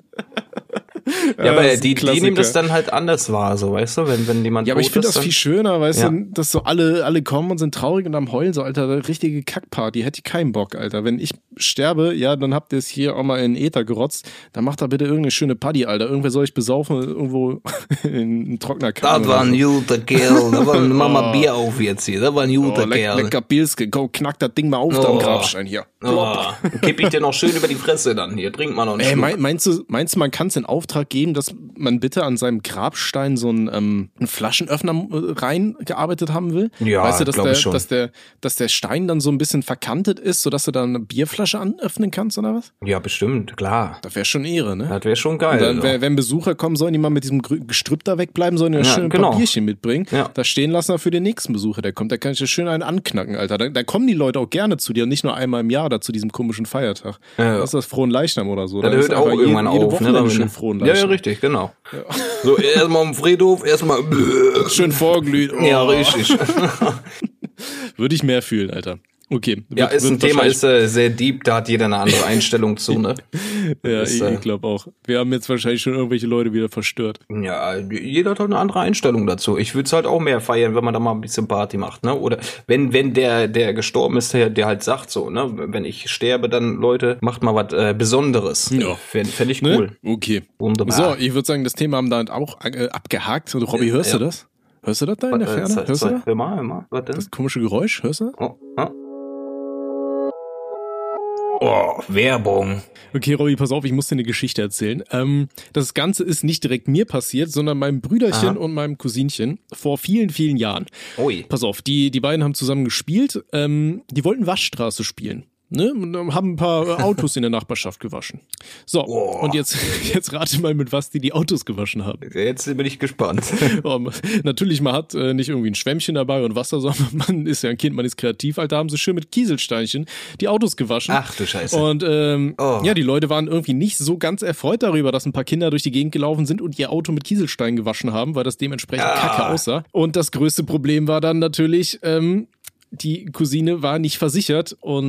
Ja, ja, aber die, die nehmen das dann halt anders wahr, so, weißt du, wenn, wenn jemand ja, aber ich finde das viel schöner, weißt ja. du, dass so alle, alle kommen und sind traurig und am Heulen, so, Alter, richtige Kackparty, hätte ich keinen Bock, Alter. Wenn ich sterbe, ja, dann habt ihr es hier auch mal in den Äther gerotzt, dann macht da bitte irgendeine schöne Party, Alter. Irgendwer soll ich besaufen, irgendwo in ein trockener Kahn. Das war ein guter Kerl, da war, mach mal Bier auf jetzt hier, das war ein guter oh, leck, Kerl. Lecker Pilske, komm, knack das Ding mal auf, oh. da am Grabstein hier. Oh. Kipp ich dir noch schön über die Fresse dann, hier, trink mal noch einen Ey, Schluck. mein, meinst du, meinst du, man kann es in Auftrag geben, dass man bitte an seinem Grabstein so einen, ähm, einen Flaschenöffner reingearbeitet haben will? Ja, weißt du, dass der, ich schon. dass der, dass der Stein dann so ein bisschen verkantet ist, sodass du dann eine Bierflasche anöffnen kannst oder was? Ja, bestimmt, klar. Das wäre schon Ehre, ne? Das wäre schon geil. Und dann, wenn Besucher kommen, sollen die mal mit diesem Gestrüpp da wegbleiben, sollen die ja, schön genau. ein paar Bierchen mitbringen. Ja. Da stehen lassen für den nächsten Besucher, der kommt, da kann ich ja schön einen anknacken, Alter. Da, da kommen die Leute auch gerne zu dir und nicht nur einmal im Jahr da zu diesem komischen Feiertag. Ja. Was ist das, Frohen Leichnam oder so? Da hört auch irgendwann jede, jede auf. Woche Ne, schön Frohen Leichnam. Ja, ja, richtig, genau. Ja. So, erstmal am Friedhof, erstmal schön vorglüht. Oh. Ja, richtig. Würde ich mehr fühlen, Alter. Okay. Wird, ja, ist ein Thema, ist äh, sehr deep, da hat jeder eine andere Einstellung zu, ne? Ja, ist, ich, äh, ich glaube auch. Wir haben jetzt wahrscheinlich schon irgendwelche Leute wieder verstört. Ja, jeder hat halt eine andere Einstellung dazu. Ich würde es halt auch mehr feiern, wenn man da mal ein bisschen Party macht, ne? Oder wenn wenn der der gestorben ist, der, der halt sagt so, ne? Wenn ich sterbe, dann Leute, macht mal was äh, Besonderes. Ja. Fände fänd ich cool. Ne? Okay. Wunderbar. So, ich würde sagen, das Thema haben da auch äh, abgehakt. Robby, hörst ja. du das? Hörst du das da in der Ferne? Hörst du das? Hör mal, hör mal. Was denn? Das komische Geräusch, hörst du? Oh, oh. Oh, Werbung. Okay, Robby, pass auf, ich muss dir eine Geschichte erzählen. Ähm, das Ganze ist nicht direkt mir passiert, sondern meinem Brüderchen Aha. und meinem Cousinchen vor vielen, vielen Jahren. Ui. Pass auf, die, die beiden haben zusammen gespielt. Ähm, die wollten Waschstraße spielen. Ne, haben ein paar Autos in der Nachbarschaft gewaschen. So, oh. und jetzt jetzt rate mal, mit was die die Autos gewaschen haben. Jetzt bin ich gespannt. Oh, natürlich, man hat äh, nicht irgendwie ein Schwämmchen dabei und Wasser, sondern man ist ja ein Kind, man ist kreativ. Alter, haben sie schön mit Kieselsteinchen die Autos gewaschen. Ach du Scheiße. Und ähm, oh. ja, die Leute waren irgendwie nicht so ganz erfreut darüber, dass ein paar Kinder durch die Gegend gelaufen sind und ihr Auto mit Kieselstein gewaschen haben, weil das dementsprechend ah. kacke aussah. Und das größte Problem war dann natürlich, ähm, die Cousine war nicht versichert und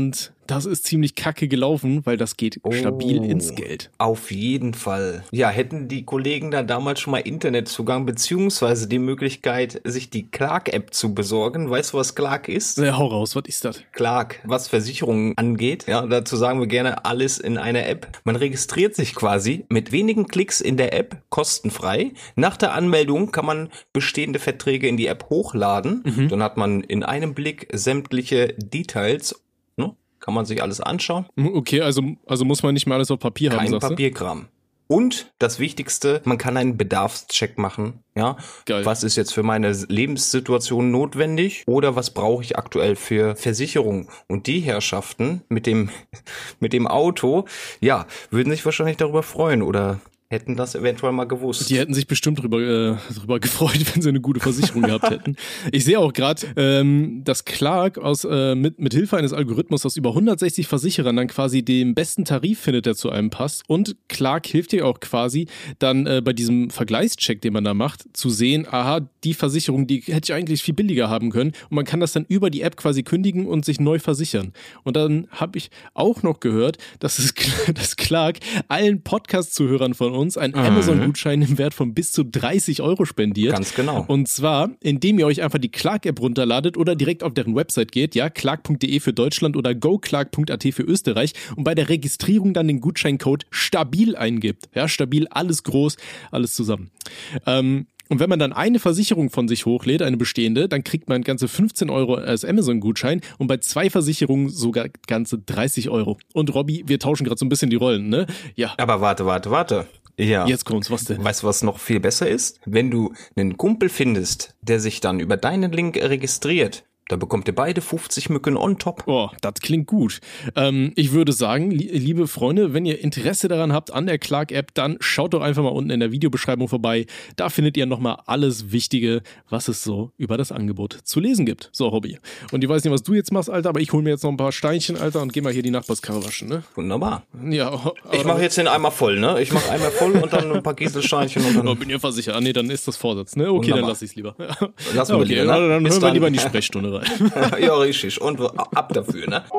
das ist ziemlich kacke gelaufen, weil das geht Oh, stabil ins Geld. Auf jeden Fall. Ja, hätten die Kollegen da damals schon mal Internetzugang beziehungsweise die Möglichkeit, sich die Clark-App zu besorgen. Weißt du, was Clark ist? Ja, hau raus, was ist das? Clark, was Versicherungen angeht. Ja, dazu sagen wir gerne alles in einer App. Man registriert sich quasi mit wenigen Klicks in der App kostenfrei. Nach der Anmeldung kann man bestehende Verträge in die App hochladen. Mhm. Dann hat man in einem Blick sämtliche Details. Ne? Kann man sich alles anschauen. Okay, also, also muss man nicht mehr alles auf Papier haben, Kein sagst du? Papierkram. Und das Wichtigste, man kann einen Bedarfscheck machen. Ja, Geil. Was ist jetzt für meine Lebenssituation notwendig oder was brauche ich aktuell für Versicherung? Und die Herrschaften mit dem mit dem Auto, ja, würden sich wahrscheinlich darüber freuen oder hätten das eventuell mal gewusst. Die hätten sich bestimmt drüber, äh, drüber gefreut, wenn sie eine gute Versicherung gehabt hätten. Ich sehe auch gerade, ähm, dass Clark aus, äh, mit, mit Hilfe eines Algorithmus aus über hundertsechzig Versicherern dann quasi den besten Tarif findet, der zu einem passt. Und Clark hilft dir auch quasi dann äh, bei diesem Vergleichscheck, den man da macht, zu sehen, aha, die Versicherung, die hätte ich eigentlich viel billiger haben können. Und man kann das dann über die App quasi kündigen und sich neu versichern. Und dann habe ich auch noch gehört, dass, es, dass Clark allen Podcast-Zuhörern von uns einen mhm. Amazon-Gutschein im Wert von bis zu dreißig Euro spendiert. Ganz genau. Und zwar, indem ihr euch einfach die Clark-App runterladet oder direkt auf deren Website geht, ja, clark punkt de für Deutschland oder goclark punkt at für Österreich und bei der Registrierung dann den Gutscheincode STABIL eingibt. Ja, stabil, alles groß, alles zusammen. Ähm, Und wenn man dann eine Versicherung von sich hochlädt, eine bestehende, dann kriegt man ganze fünfzehn Euro als Amazon-Gutschein und bei zwei Versicherungen sogar ganze dreißig Euro. Und Robby, wir tauschen gerade so ein bisschen die Rollen, ne? Ja. Aber warte, warte, warte. Ja. Jetzt kommt's, was denn? Weißt du, was noch viel besser ist? Wenn du einen Kumpel findest, der sich dann über deinen Link registriert, da bekommt ihr beide fünfzig Mücken on top. Oh, das klingt gut. Ähm, ich würde sagen, li- liebe Freunde, wenn ihr Interesse daran habt an der Clark-App, dann schaut doch einfach mal unten in der Videobeschreibung vorbei. Da findet ihr nochmal alles Wichtige, was es so über das Angebot zu lesen gibt. So, Hobby. Und ich weiß nicht, was du jetzt machst, Alter, aber ich hole mir jetzt noch ein paar Steinchen, Alter, und geh mal hier die Nachbarskarre waschen, ne? Wunderbar. Ja. Aber ich mache jetzt den Eimer voll, ne? Ich mache Eimer voll und dann ein paar Gieselsteinchen und dann... Oh, bin ihr versichert? Ah, nee, dann ist das Vorsatz, ne? Okay, Wunderbar. Dann lass ich's lieber. Lass mal okay, lieber, ne? dann, dann Bis hören wir dann. lieber in die Sprechstunde rein. Ja, richtig. Und ab dafür, ne?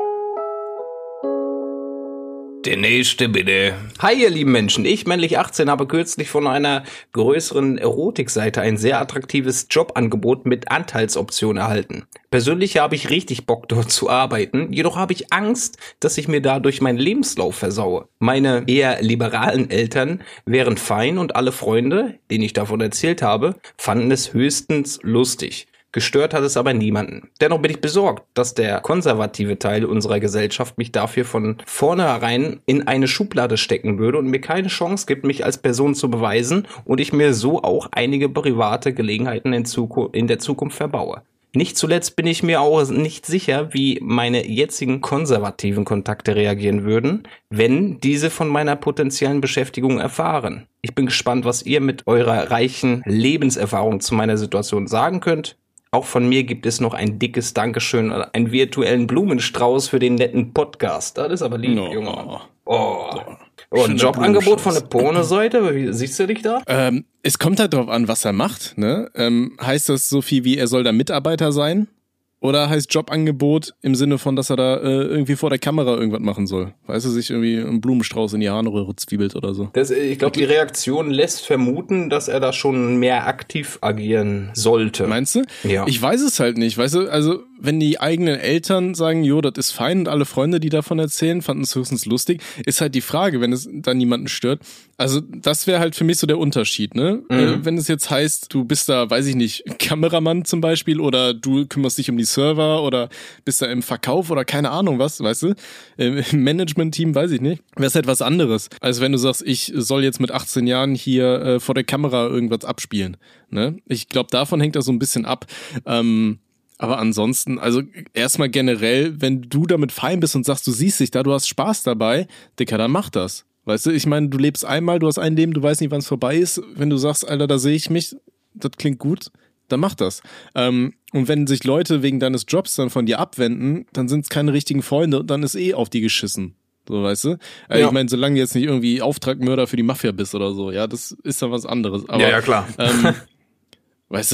Der nächste bitte. Hi ihr lieben Menschen, ich, männlich achtzehn, habe kürzlich von einer größeren Erotikseite ein sehr attraktives Jobangebot mit Anteilsoption erhalten. Persönlich habe ich richtig Bock dort zu arbeiten, jedoch habe ich Angst, dass ich mir dadurch meinen Lebenslauf versaue. Meine eher liberalen Eltern wären fein und alle Freunde, denen ich davon erzählt habe, fanden es höchstens lustig. Gestört hat es aber niemanden. Dennoch bin ich besorgt, dass der konservative Teil unserer Gesellschaft mich dafür von vornherein in eine Schublade stecken würde und mir keine Chance gibt, mich als Person zu beweisen und ich mir so auch einige private Gelegenheiten in, Zukunft, in der Zukunft verbaue. Nicht zuletzt bin ich mir auch nicht sicher, wie meine jetzigen konservativen Kontakte reagieren würden, wenn diese von meiner potenziellen Beschäftigung erfahren. Ich bin gespannt, was ihr mit eurer reichen Lebenserfahrung zu meiner Situation sagen könnt. Auch von mir gibt es noch ein dickes Dankeschön, einen virtuellen Blumenstrauß für den netten Podcast. Das ist aber lieb, no. Junge Mann. Oh, oh ein Jobangebot von der Pornoseite? Wie siehst du dich da? Ähm, es kommt halt drauf an, was er macht, ne? Ähm, heißt das so viel wie, er soll da Mitarbeiter sein? Oder heißt Jobangebot im Sinne von, dass er da äh, irgendwie vor der Kamera irgendwas machen soll? Weißt du, sich irgendwie einen Blumenstrauß in die Harnröhre zwiebelt oder so? Das, ich glaube, die Reaktion lässt vermuten, dass er da schon mehr aktiv agieren sollte. Meinst du? Ja. Ich weiß es halt nicht. Weißt du, also wenn die eigenen Eltern sagen, jo, das ist fein und alle Freunde, die davon erzählen, fanden es höchstens lustig, ist halt die Frage, wenn es dann niemanden stört. Also das wäre halt für mich so der Unterschied, ne? Mhm. Äh, wenn es jetzt heißt, du bist da, weiß ich nicht, Kameramann zum Beispiel oder du kümmerst dich um die Server oder bist da im Verkauf oder keine Ahnung was, weißt du? Im Management-Team, weiß ich nicht. Wäre es halt was anderes, als wenn du sagst, ich soll jetzt mit achtzehn Jahren hier äh, vor der Kamera irgendwas abspielen, ne? Ich glaube, davon hängt das so ein bisschen ab. Ähm, aber ansonsten, also erstmal generell, wenn du damit fein bist und sagst, du siehst dich da, du hast Spaß dabei, Dicker, dann mach das. Weißt du, ich meine, du lebst einmal, du hast ein Leben, du weißt nicht, wann es vorbei ist. Wenn du sagst, Alter, da sehe ich mich, das klingt gut, dann mach das. Ähm, und wenn sich Leute wegen deines Jobs dann von dir abwenden, dann sind es keine richtigen Freunde und dann ist eh auf die geschissen. So, weißt du? Also ja. Ich meine, solange du jetzt nicht irgendwie Auftragmörder für die Mafia bist oder so, ja, das ist dann was anderes. Aber, ja, ja, klar. Ähm, weißt du,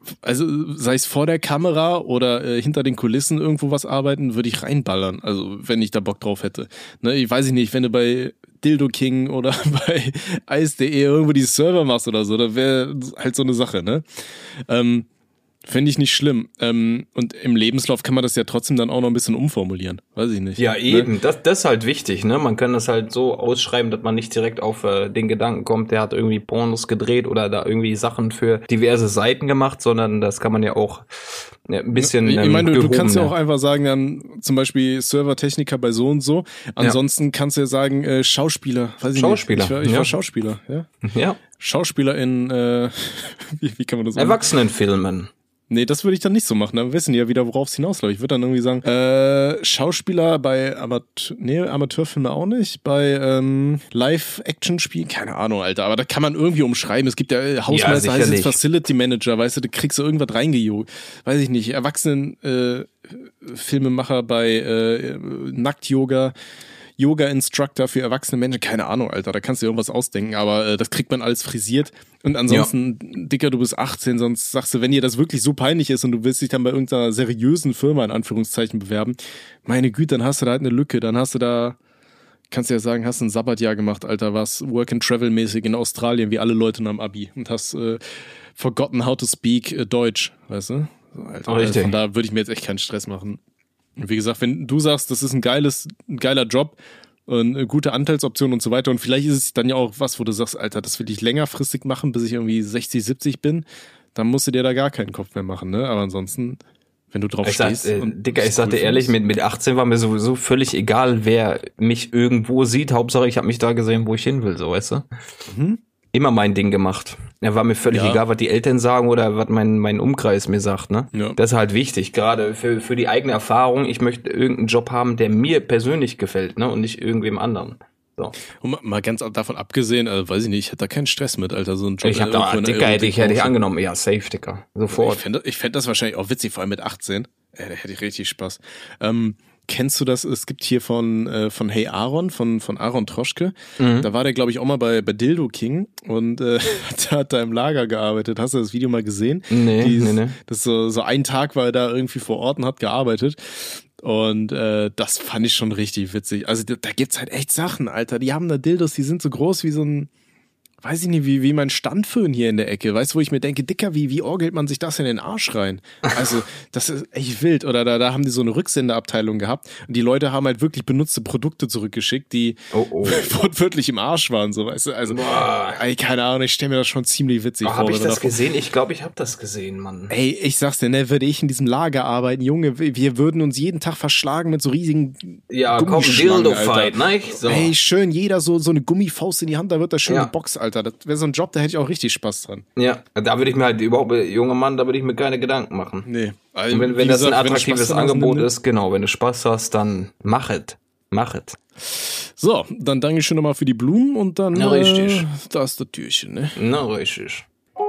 also sei es vor der Kamera oder äh, hinter den Kulissen irgendwo was arbeiten, würde ich reinballern, also wenn ich da Bock drauf hätte. Ne, ich weiß nicht, wenn du bei Dildo King oder bei Eis punkt de irgendwo die Server machst oder so, da wäre halt so eine Sache, ne? Ähm, Finde ich nicht schlimm. Ähm, und im Lebenslauf kann man das ja trotzdem dann auch noch ein bisschen umformulieren. Weiß ich nicht. Ja, eben. Ne? Das, das ist halt wichtig, ne? Man kann das halt so ausschreiben, dass man nicht direkt auf äh, den Gedanken kommt, der hat irgendwie Pornos gedreht oder da irgendwie Sachen für diverse Seiten gemacht, sondern das kann man ja auch ja, ein bisschen ähm, Ich meine, du, du kannst ja ne? auch einfach sagen, dann zum Beispiel Servertechniker bei so und so. Ansonsten ja. kannst du ja sagen, äh, Schauspieler. Weiß ich Schauspieler. Nicht. Ich war, ich ja. war Schauspieler, ja. Ja. Schauspieler in, äh, wie, wie kann man das sagen? Erwachsenenfilmen. Nee, das würde ich dann nicht so machen. Dann wissen die ja wieder, worauf es hinausläuft. Ich würde dann irgendwie sagen, äh, Schauspieler bei Amateur, nee, Amateurfilme auch nicht, bei ähm, Live-Action-Spielen, keine Ahnung, Alter. Aber da kann man irgendwie umschreiben. Es gibt ja äh, Hausmeister, ja, heißt jetzt Facility Manager, weißt du, da kriegst du irgendwas reingejogt. Weiß ich nicht, Erwachsenen äh, Filmemacher bei äh, Nackt-Yoga. Yoga-Instructor für erwachsene Menschen, keine Ahnung, Alter, da kannst du dir irgendwas ausdenken, aber äh, das kriegt man alles frisiert. Und ansonsten, ja. Dicker, du bist achtzehn, sonst sagst du, wenn dir das wirklich so peinlich ist und du willst dich dann bei irgendeiner seriösen Firma in Anführungszeichen bewerben, meine Güte, dann hast du da halt eine Lücke, dann hast du da, kannst du ja sagen, hast ein Sabbatjahr gemacht, Alter, warst Work-and-Travel-mäßig in Australien, wie alle Leute am Abi und hast äh, forgotten how to speak äh, Deutsch, weißt du? So, Alter, also von da würde ich mir jetzt echt keinen Stress machen. Wie gesagt, wenn du sagst, das ist ein geiles, ein geiler Job und eine gute Anteilsoption und so weiter und vielleicht ist es dann ja auch was, wo du sagst, Alter, das will ich längerfristig machen, bis ich irgendwie sechzig, siebzig bin, dann musst du dir da gar keinen Kopf mehr machen, ne? Aber ansonsten, wenn du drauf ich stehst. Sag, äh, Dicker, ich sag dir ehrlich, mit, mit achtzehn war mir sowieso völlig egal, wer mich irgendwo sieht. Hauptsache, ich habe mich da gesehen, wo ich hin will, so, weißt du? Mhm. Immer mein Ding gemacht. Ja, war mir völlig ja. egal, was die Eltern sagen oder was mein, mein Umkreis mir sagt, ne? Ja. Das ist halt wichtig, gerade für, für die eigene Erfahrung. Ich möchte irgendeinen Job haben, der mir persönlich gefällt, ne? Und nicht irgendwem anderen. So. Und mal ganz davon abgesehen, also weiß ich nicht, ich hätte da keinen Stress mit, Alter, so ein Job. Ich hab da, Dicker, hätte ich, hätte ich angenommen. Ja, safe, Dicker. Sofort. Ich fände ich fänd das wahrscheinlich auch witzig, vor allem mit achtzehn. Ja, da hätte ich richtig Spaß. Ähm, Kennst du das? Es gibt hier von äh, von Hey Aaron, von von Aaron Troschke. Mhm. Da war der, glaube ich, auch mal bei bei Dildo King und äh, der hat da im Lager gearbeitet. Hast du das Video mal gesehen? Nee, Dies, nee, nee. Das so so ein Tag war er da irgendwie vor Ort und hat gearbeitet. Und äh, das fand ich schon richtig witzig. Also da, da gibt's halt echt Sachen, Alter. Die haben da Dildos, die sind so groß wie so ein, weiß ich nicht, wie, wie mein Standföhn hier in der Ecke. Weißt du, wo ich mir denke, Dicker, wie, wie orgelt man sich das in den Arsch rein? Also, das ist echt wild. Oder da, da haben die so eine Rücksendeabteilung gehabt und die Leute haben halt wirklich benutzte Produkte zurückgeschickt, die oh, oh. wortwörtlich im Arsch waren, so, weißt du? Also, ey, keine Ahnung, ich stelle mir das schon ziemlich witzig oh, vor. Hab ich das gesehen? Ich glaube, ich habe das gesehen, Mann. Ey, ich sag's dir, ne, würde ich in diesem Lager arbeiten, Junge, wir würden uns jeden Tag verschlagen mit so riesigen Ja, komm, Dildo-Fight, ne? So. Ey, schön, jeder so, so eine Gummifaust in die Hand, da wird das schön ja. geboxt, Alter. Das wäre so ein Job, da hätte ich auch richtig Spaß dran. Ja, da würde ich mir halt überhaupt, junger Mann, da würde ich mir keine Gedanken machen. Nee. Also, und wenn, wenn das gesagt, ein attraktives Angebot hast, ist, genau, wenn du Spaß hast, dann mach es. Mach es. So, dann danke ich schon nochmal für die Blumen und dann, Na, richtig. Äh, da ist das Türchen, ne? Na, richtig.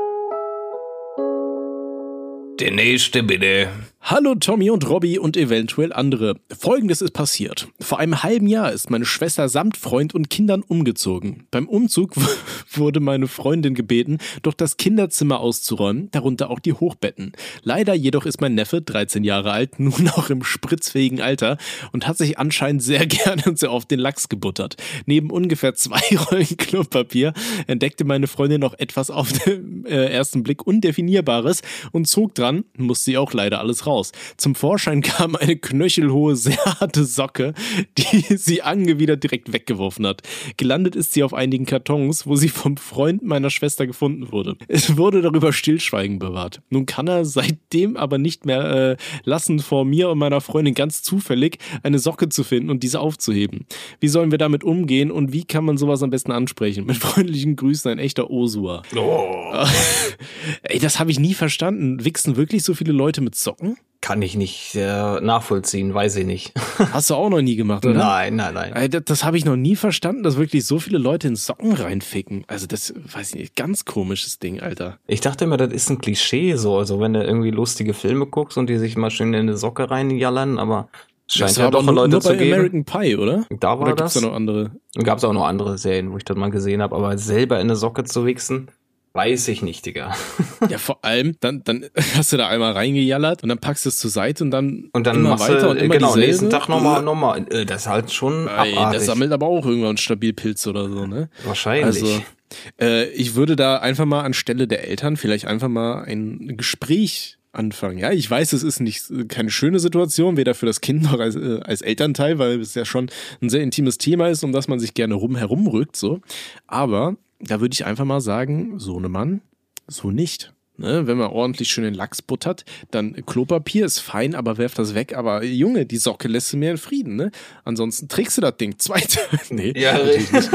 Der nächste bitte. Hallo Tommy und Robby und eventuell andere. Folgendes ist passiert. Vor einem halben Jahr ist meine Schwester samt Freund und Kindern umgezogen. Beim Umzug wurde meine Freundin gebeten, doch das Kinderzimmer auszuräumen, darunter auch die Hochbetten. Leider jedoch ist mein Neffe, dreizehn Jahre alt, nun auch im spritzfähigen Alter und hat sich anscheinend sehr gerne und sehr oft den Lachs gebuttert. Neben ungefähr zwei Rollen Klopapier entdeckte meine Freundin noch etwas auf den äh, ersten Blick Undefinierbares und zog dran, musste sie auch leider alles raus. Zum Vorschein kam eine knöchelhohe, sehr harte Socke, die sie angewidert direkt weggeworfen hat. Gelandet ist sie auf einigen Kartons, wo sie vom Freund meiner Schwester gefunden wurde. Es wurde darüber Stillschweigen bewahrt. Nun kann er seitdem aber nicht mehr äh, lassen, vor mir und meiner Freundin ganz zufällig eine Socke zu finden und diese aufzuheben. Wie sollen wir damit umgehen und wie kann man sowas am besten ansprechen? Mit freundlichen Grüßen, ein echter Osua. Oh. Ey, das habe ich nie verstanden. Wichsen wirklich so viele Leute mit Socken? Kann ich nicht äh, nachvollziehen, weiß ich nicht. Hast du auch noch nie gemacht, oder? Nein, nein, nein. Ey, das das habe ich noch nie verstanden, dass wirklich so viele Leute in Socken reinficken. Also das, weiß ich nicht, ganz komisches Ding, Alter. Ich dachte immer, das ist ein Klischee so, also wenn du irgendwie lustige Filme guckst und die sich mal schön in eine Socke reinjallern, aber es scheint ja doch Leute nur zu bei geben. American Pie, oder? Da war oder das. Gibt's da noch andere? Gab's auch noch andere Serien, wo ich das mal gesehen habe, aber selber in eine Socke zu wichsen, Weiß ich nicht, Digga. Ja, vor allem, dann, dann hast du da einmal reingejallert und dann packst du es zur Seite und dann, und dann immer machst weiter du, und immer genau, dieselbe. nächsten Tag nochmal, nochmal. Das ist halt schon Ey, abartig. das sammelt aber auch irgendwann stabil Pilze oder so, ne? Wahrscheinlich. Also, äh, ich würde da einfach mal anstelle der Eltern vielleicht einfach mal ein Gespräch anfangen. Ja, ich weiß, es ist nicht keine schöne Situation, weder für das Kind noch als, äh, als Elternteil, weil es ja schon ein sehr intimes Thema ist, um das man sich gerne rum herumrückt, so. Aber da würde ich einfach mal sagen, Sohnemann, so nicht. Ne? Wenn man ordentlich schön den Lachs buttert, dann Klopapier ist fein, aber werf das weg. Aber Junge, die Socke lässt du mir in Frieden. Ne? Ansonsten trägst du das Ding. Zweite. Nee, Ja, natürlich nicht.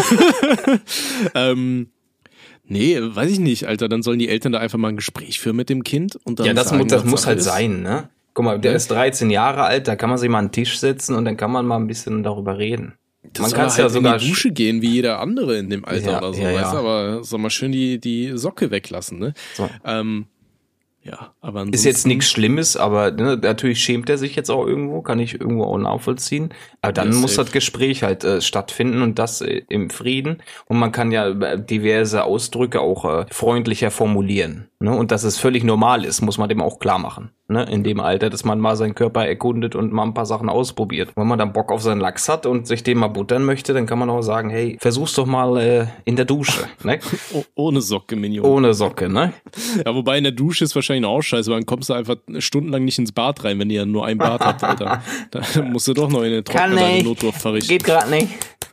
ähm, nee, weiß ich nicht, Alter. Dann sollen die Eltern da einfach mal ein Gespräch führen mit dem Kind. Und dann Ja, das, sagen, muss, das was muss Sache halt ist. sein, ne? Guck mal, der Ja. ist dreizehn Jahre alt, da kann man sich mal an den Tisch setzen und dann kann man mal ein bisschen darüber reden. Das Man soll kann es halt ja sogar in die Dusche gehen, wie jeder andere in dem Alter Ja, oder so, ja, weißt ja. du, aber soll mal schön die, die Socke weglassen, ne? So. Ähm, ja, aber Ist ansonsten, jetzt nichts Schlimmes, aber ne, natürlich schämt er sich jetzt auch irgendwo, kann ich irgendwo auch nachvollziehen. Aber dann Ja, muss safe. das Gespräch halt äh, stattfinden und das äh, im Frieden. Und man kann ja äh, diverse Ausdrücke auch äh, freundlicher formulieren. Ne? Und dass es völlig normal ist, muss man dem auch klar machen. Ne? In dem Alter, dass man mal seinen Körper erkundet und mal ein paar Sachen ausprobiert. Wenn man dann Bock auf seinen Lachs hat und sich den mal buttern möchte, dann kann man auch sagen, hey, versuch's doch mal äh, in der Dusche. Ne? Oh, ohne Socke, Minion. Ohne Socke, ne? Ja, wobei in der Dusche ist wahrscheinlich auch scheiße, weil dann kommst du einfach stundenlang nicht ins Bad rein, wenn ihr ja nur ein Bad habt, Alter. Da musst du doch noch in den Trockner deine Notdurft verrichten. Geht grad nicht.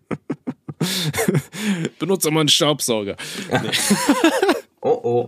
Benutze mal einen Staubsauger. Oh, oh.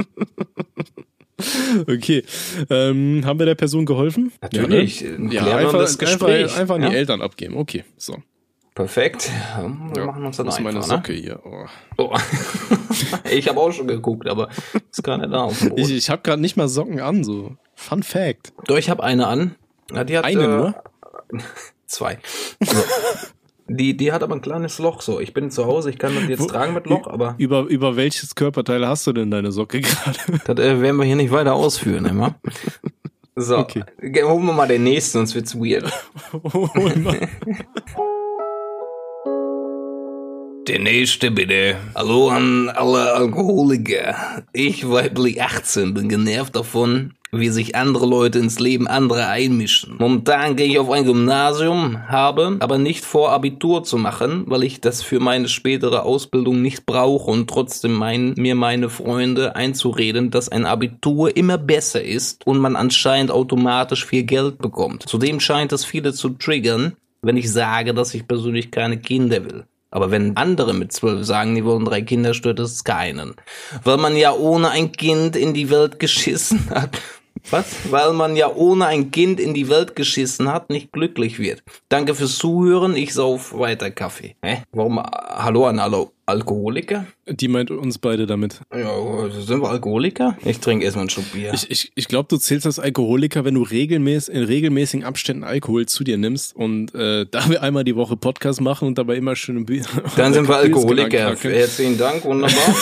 Okay. Ähm, haben wir der Person geholfen? Natürlich. Ja, Ein ne? Ja, klärendes einfach, Gespräch. einfach, einfach an die Ja. Eltern abgeben. Okay, so. Perfekt. Ja, wir machen uns dann das ist einfach, meine ne? Socke hier. Oh. Oh. Ich habe auch schon geguckt, aber ist gar nicht da auf dem Boden. Ich, ich habe gerade nicht mal Socken an, so. Fun Fact. Doch, ich habe eine an. Ja, die hat, Eine äh, nur? Zwei. So. Die, die hat aber ein kleines Loch so. Ich bin zu Hause, ich kann das jetzt Wo- tragen mit Loch, aber Über, über welches Körperteil hast du denn deine Socke gerade? das äh, werden wir hier nicht weiter ausführen, immer. So, Okay. Ge- holen wir mal den nächsten, sonst wird's weird. Hol mal. Der nächste bitte. Hallo an alle Alkoholiker. Ich, weiblich achtzehn, bin genervt davon, wie sich andere Leute ins Leben anderer einmischen. Momentan gehe ich auf ein Gymnasium, habe aber nicht vor, Abitur zu machen, weil ich das für meine spätere Ausbildung nicht brauche und trotzdem meinen mir meine Freunde einzureden, dass ein Abitur immer besser ist und man anscheinend automatisch viel Geld bekommt. Zudem scheint es viele zu triggern, wenn ich sage, dass ich persönlich keine Kinder will. Aber wenn andere mit zwölf sagen, die wollen drei Kinder, stört es keinen. Weil man ja ohne ein Kind in die Welt geschissen hat. Was? Weil man ja ohne ein Kind in die Welt geschissen hat, nicht glücklich wird. Danke fürs Zuhören, ich sauf weiter Kaffee. Hä? Warum? äh, Hallo an alle Alkoholiker? Die meint uns beide damit. Ja, sind wir Alkoholiker? Ich trinke erstmal einen Schluck Bier. Ich, ich, ich glaube, du zählst als Alkoholiker, wenn du regelmäßig, in regelmäßigen Abständen Alkohol zu dir nimmst und äh, da wir einmal die Woche Podcast machen und dabei immer schön ein Bier. Dann sind wir Alkoholiker. Knacken. Herzlichen Dank, wunderbar.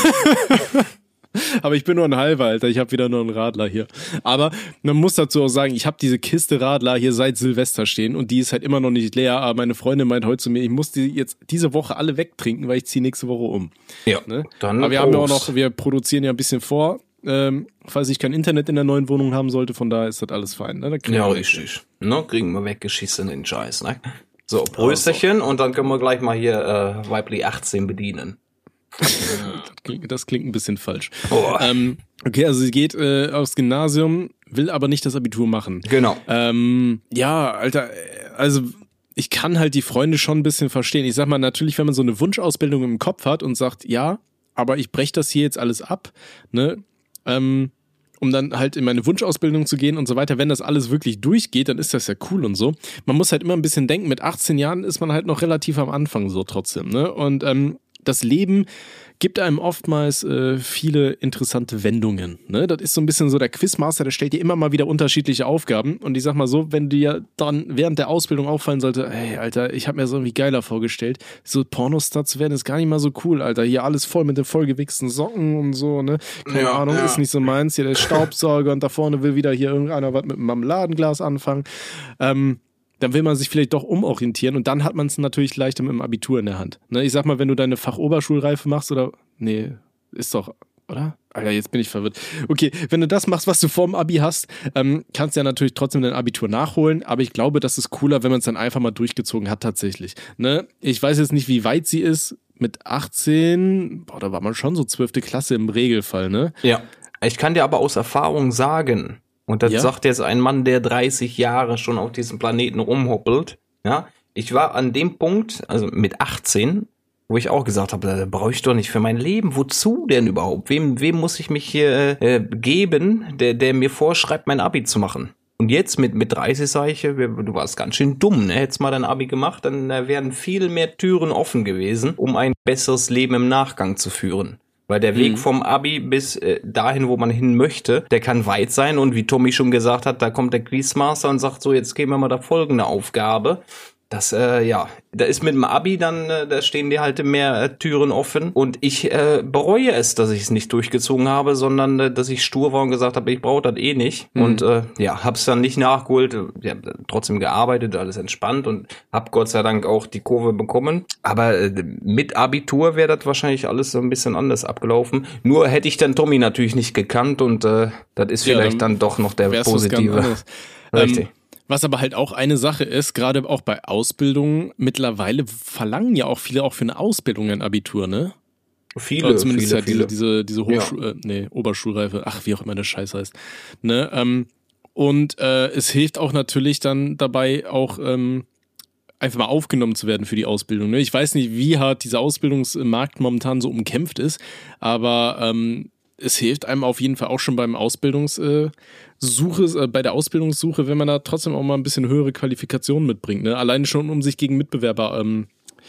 Aber ich bin nur ein halber, Alter. Ich habe wieder nur einen Radler hier. Aber man muss dazu auch sagen, ich habe diese Kiste Radler hier seit Silvester stehen und die ist halt immer noch nicht leer. Aber meine Freundin meint heute zu mir, ich muss die jetzt diese Woche alle wegtrinken, weil ich ziehe nächste Woche um. Ja, Ne? dann Aber wir haben ja auch Prost. noch, wir produzieren ja ein bisschen vor, ähm, falls ich kein Internet in der neuen Wohnung haben sollte. Von daher ist das alles fein. Ne? Da kriegen Ja, wir- richtig. Ne, kriegen wir weggeschissen den Scheiß, ne? So, Prösterchen und dann können wir gleich mal hier äh, weiblich achtzehn bedienen. Das klingt, das klingt ein bisschen falsch. Oh. Ähm, okay, also sie geht äh, aufs Gymnasium, will aber nicht das Abitur machen. Genau. Ähm, ja, Alter, äh, also ich kann halt die Freunde schon ein bisschen verstehen. Ich sag mal, natürlich, wenn man so eine Wunschausbildung im Kopf hat und sagt, ja, aber ich breche das hier jetzt alles ab, ne, ähm, um dann halt in meine Wunschausbildung zu gehen und so weiter. Wenn das alles wirklich durchgeht, dann ist das ja cool und so. Man muss halt immer ein bisschen denken, mit achtzehn Jahren ist man halt noch relativ am Anfang so trotzdem, ne, und ähm, das Leben gibt einem oftmals äh, viele interessante Wendungen. Ne? Das ist so ein bisschen so der Quizmaster, der stellt dir immer mal wieder unterschiedliche Aufgaben. Und ich sag mal so, wenn dir dann während der Ausbildung auffallen sollte, hey, Alter, ich habe mir so irgendwie geiler vorgestellt, so Pornostats werden ist gar nicht mal so cool, Alter. Hier alles voll mit den vollgewichsten Socken und so, ne? Keine Ja, Ahnung, ja. ist nicht so meins. Hier der Staubsauger und da vorne will wieder hier irgendeiner was mit einem Marmeladenglas anfangen. Ähm, dann will man sich vielleicht doch umorientieren und dann hat man es natürlich leichter mit dem Abitur in der Hand. Ne, ich sag mal, wenn du deine Fachoberschulreife machst oder, nee, ist doch oder? Alter, jetzt bin ich verwirrt. Okay, wenn du das machst, was du vorm Abi hast, ähm, kannst du ja natürlich trotzdem dein Abitur nachholen, aber ich glaube, das ist cooler, wenn man es dann einfach mal durchgezogen hat tatsächlich. Ne? Ich weiß jetzt nicht, wie weit sie ist. Mit achtzehn, boah, da war man schon so zwölfte Klasse im Regelfall, ne? Ja, ich kann dir aber aus Erfahrung sagen, und das ja? sagt jetzt ein Mann, der dreißig Jahre schon auf diesem Planeten rumhoppelt, ja, ich war an dem Punkt, also mit achtzehn, wo ich auch gesagt habe, da brauche ich doch nicht für mein Leben. Wozu denn überhaupt? Wem, wem muss ich mich hier äh, geben, der, der mir vorschreibt, mein Abi zu machen? Und jetzt mit, mit dreißig sage ich, du warst ganz schön dumm, ne? Hättest mal dein Abi gemacht, dann äh, wären viel mehr Türen offen gewesen, um ein besseres Leben im Nachgang zu führen. Weil der Weg mhm. vom Abi bis äh, dahin, wo man hin möchte, der kann weit sein. Und wie Tommy schon gesagt hat, da kommt der Quizmaster und sagt so, jetzt geben wir mal da folgende Aufgabe. Das, äh, ja, da ist mit dem Abi dann, äh, da stehen dir halt mehr äh, Türen offen und ich äh, bereue es, dass ich es nicht durchgezogen habe, sondern äh, dass ich stur war und gesagt habe, ich brauche das eh nicht mhm. und äh, ja, hab's dann nicht nachgeholt, ja, trotzdem gearbeitet, alles entspannt und hab Gott sei Dank auch die Kurve bekommen, aber äh, mit Abitur wäre das wahrscheinlich alles so ein bisschen anders abgelaufen, nur hätte ich dann Tommy natürlich nicht gekannt und äh, das ist vielleicht ja, dann, dann doch noch der positive. Richtig. Ähm, Was aber halt auch eine Sache ist, gerade auch bei Ausbildungen, mittlerweile verlangen ja auch viele auch für eine Ausbildung ein Abitur, ne? Viele, Oder zumindest viele, ja diese, viele. diese, diese Hochschul- ja. äh, nee, Oberschulreife, ach, wie auch immer der Scheiß heißt. Ne? Ähm, und äh, es hilft auch natürlich dann dabei, auch ähm, einfach mal aufgenommen zu werden für die Ausbildung. Ne? Ich weiß nicht, wie hart dieser Ausbildungsmarkt momentan so umkämpft ist, aber ähm, es hilft einem auf jeden Fall auch schon beim Ausbildungssuche, äh, bei der Ausbildungssuche, wenn man da trotzdem auch mal ein bisschen höhere Qualifikationen mitbringt. Ne? Alleine schon, um sich gegen Mitbewerber ähm,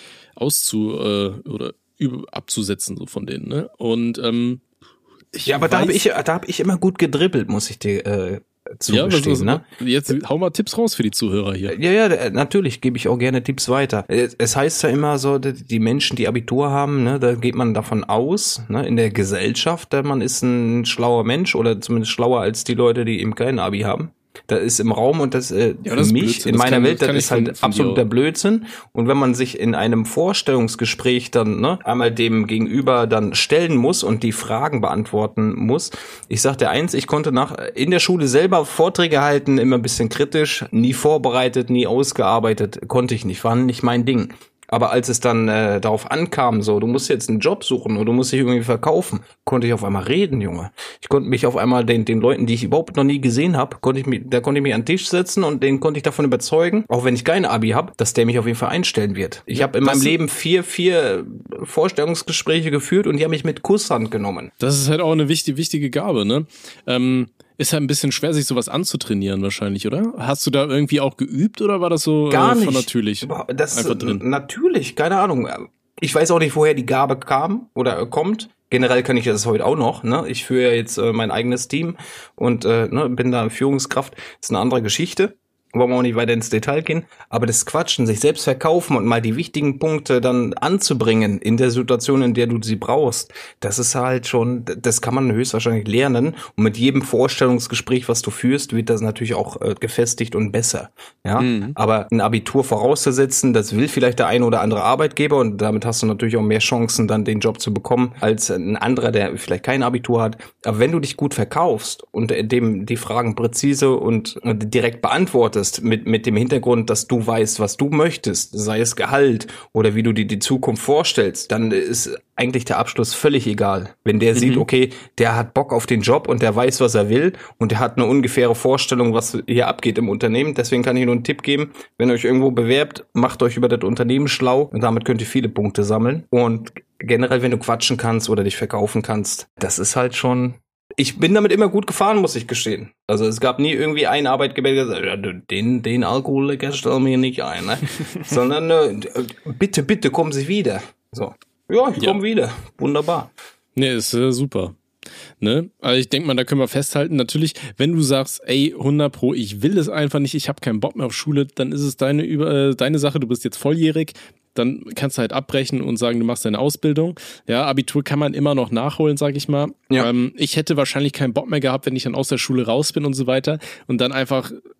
auszu äh, oder über, abzusetzen, so von denen. Ne? Und ähm, ich ja, aber weiß, da habe ich, da hab ich immer gut gedribbelt, muss ich dir äh, zugestehen. Ja, ne? Jetzt hau mal Tipps raus für die Zuhörer hier. Ja, ja, natürlich gebe ich auch gerne Tipps weiter. Es heißt ja immer so, die Menschen, die Abitur haben, ne, da geht man davon aus, ne, in der Gesellschaft, man ist ein schlauer Mensch oder zumindest schlauer als die Leute, die eben kein Abi haben. Das ist im Raum und das äh, ja, für das mich, Blödsinn. in meiner kann, Welt, das, das ist halt von, absoluter von Blödsinn. Und wenn man sich in einem Vorstellungsgespräch dann ne, einmal dem Gegenüber dann stellen muss und die Fragen beantworten muss, ich sag dir eins, ich konnte nach in der Schule selber Vorträge halten, immer ein bisschen kritisch, nie vorbereitet, nie ausgearbeitet, konnte ich nicht, war nicht mein Ding. Aber als es dann äh, darauf ankam, so, du musst jetzt einen Job suchen oder du musst dich irgendwie verkaufen, konnte ich auf einmal reden, Junge. Ich konnte mich auf einmal den den Leuten, die ich überhaupt noch nie gesehen habe, konnte ich mich, da konnte ich mich an den Tisch setzen und den konnte ich davon überzeugen, auch wenn ich kein Abi habe, dass der mich auf jeden Fall einstellen wird. Ich ja, habe in meinem Leben vier vier Vorstellungsgespräche geführt und die haben mich mit Kusshand genommen. Das ist halt auch eine wichtige wichtige Gabe, ne? Ähm Ist halt ein bisschen schwer, sich sowas anzutrainieren wahrscheinlich, oder? Hast du da irgendwie auch geübt oder war das so Gar nicht. Von natürlich? Das einfach drin? Natürlich, keine Ahnung. Ich weiß auch nicht, woher die Gabe kam oder kommt. Generell kann ich das heute auch noch. Ne? Ich führe ja jetzt äh, mein eigenes Team und äh, ne, bin da Führungskraft. Das ist eine andere Geschichte. Wollen wir auch nicht weiter ins Detail gehen, aber das Quatschen, sich selbst verkaufen und mal die wichtigen Punkte dann anzubringen in der Situation, in der du sie brauchst, das ist halt schon, das kann man höchstwahrscheinlich lernen und mit jedem Vorstellungsgespräch, was du führst, wird das natürlich auch äh, gefestigt und besser, ja, mhm. aber ein Abitur vorauszusetzen, das will vielleicht der eine oder andere Arbeitgeber und damit hast du natürlich auch mehr Chancen, dann den Job zu bekommen, als ein anderer, der vielleicht kein Abitur hat, aber wenn du dich gut verkaufst und dem die Fragen präzise und, und direkt beantwortest, mit mit dem Hintergrund, dass du weißt, was du möchtest, sei es Gehalt oder wie du dir die Zukunft vorstellst, dann ist eigentlich der Abschluss völlig egal. Wenn der mhm. sieht, okay, der hat Bock auf den Job und der weiß, was er will und der hat eine ungefähre Vorstellung, was hier abgeht im Unternehmen. Deswegen kann ich nur einen Tipp geben, wenn ihr euch irgendwo bewerbt, macht euch über das Unternehmen schlau und damit könnt ihr viele Punkte sammeln. Und generell, wenn du quatschen kannst oder dich verkaufen kannst, das ist halt schon... Ich bin damit immer gut gefahren, muss ich gestehen. Also es gab nie irgendwie einen Arbeitgeber, der gesagt hat, ja, den, den Alkoholiker stell mir nicht ein, ne? Sondern äh, bitte, bitte kommen Sie wieder. So, ja, ich komme ja. wieder. Wunderbar. Nee, ist äh, super. Ne? Also ich denke mal, da können wir festhalten, natürlich, wenn du sagst, ey, hundert Pro, ich will es einfach nicht, ich habe keinen Bock mehr auf Schule, dann ist es deine, äh, deine Sache, du bist jetzt volljährig, dann kannst du halt abbrechen und sagen, du machst deine Ausbildung. Ja, Abitur kann man immer noch nachholen, sag ich mal. Ja. Ähm, ich hätte wahrscheinlich keinen Bock mehr gehabt, wenn ich dann aus der Schule raus bin und so weiter und dann einfach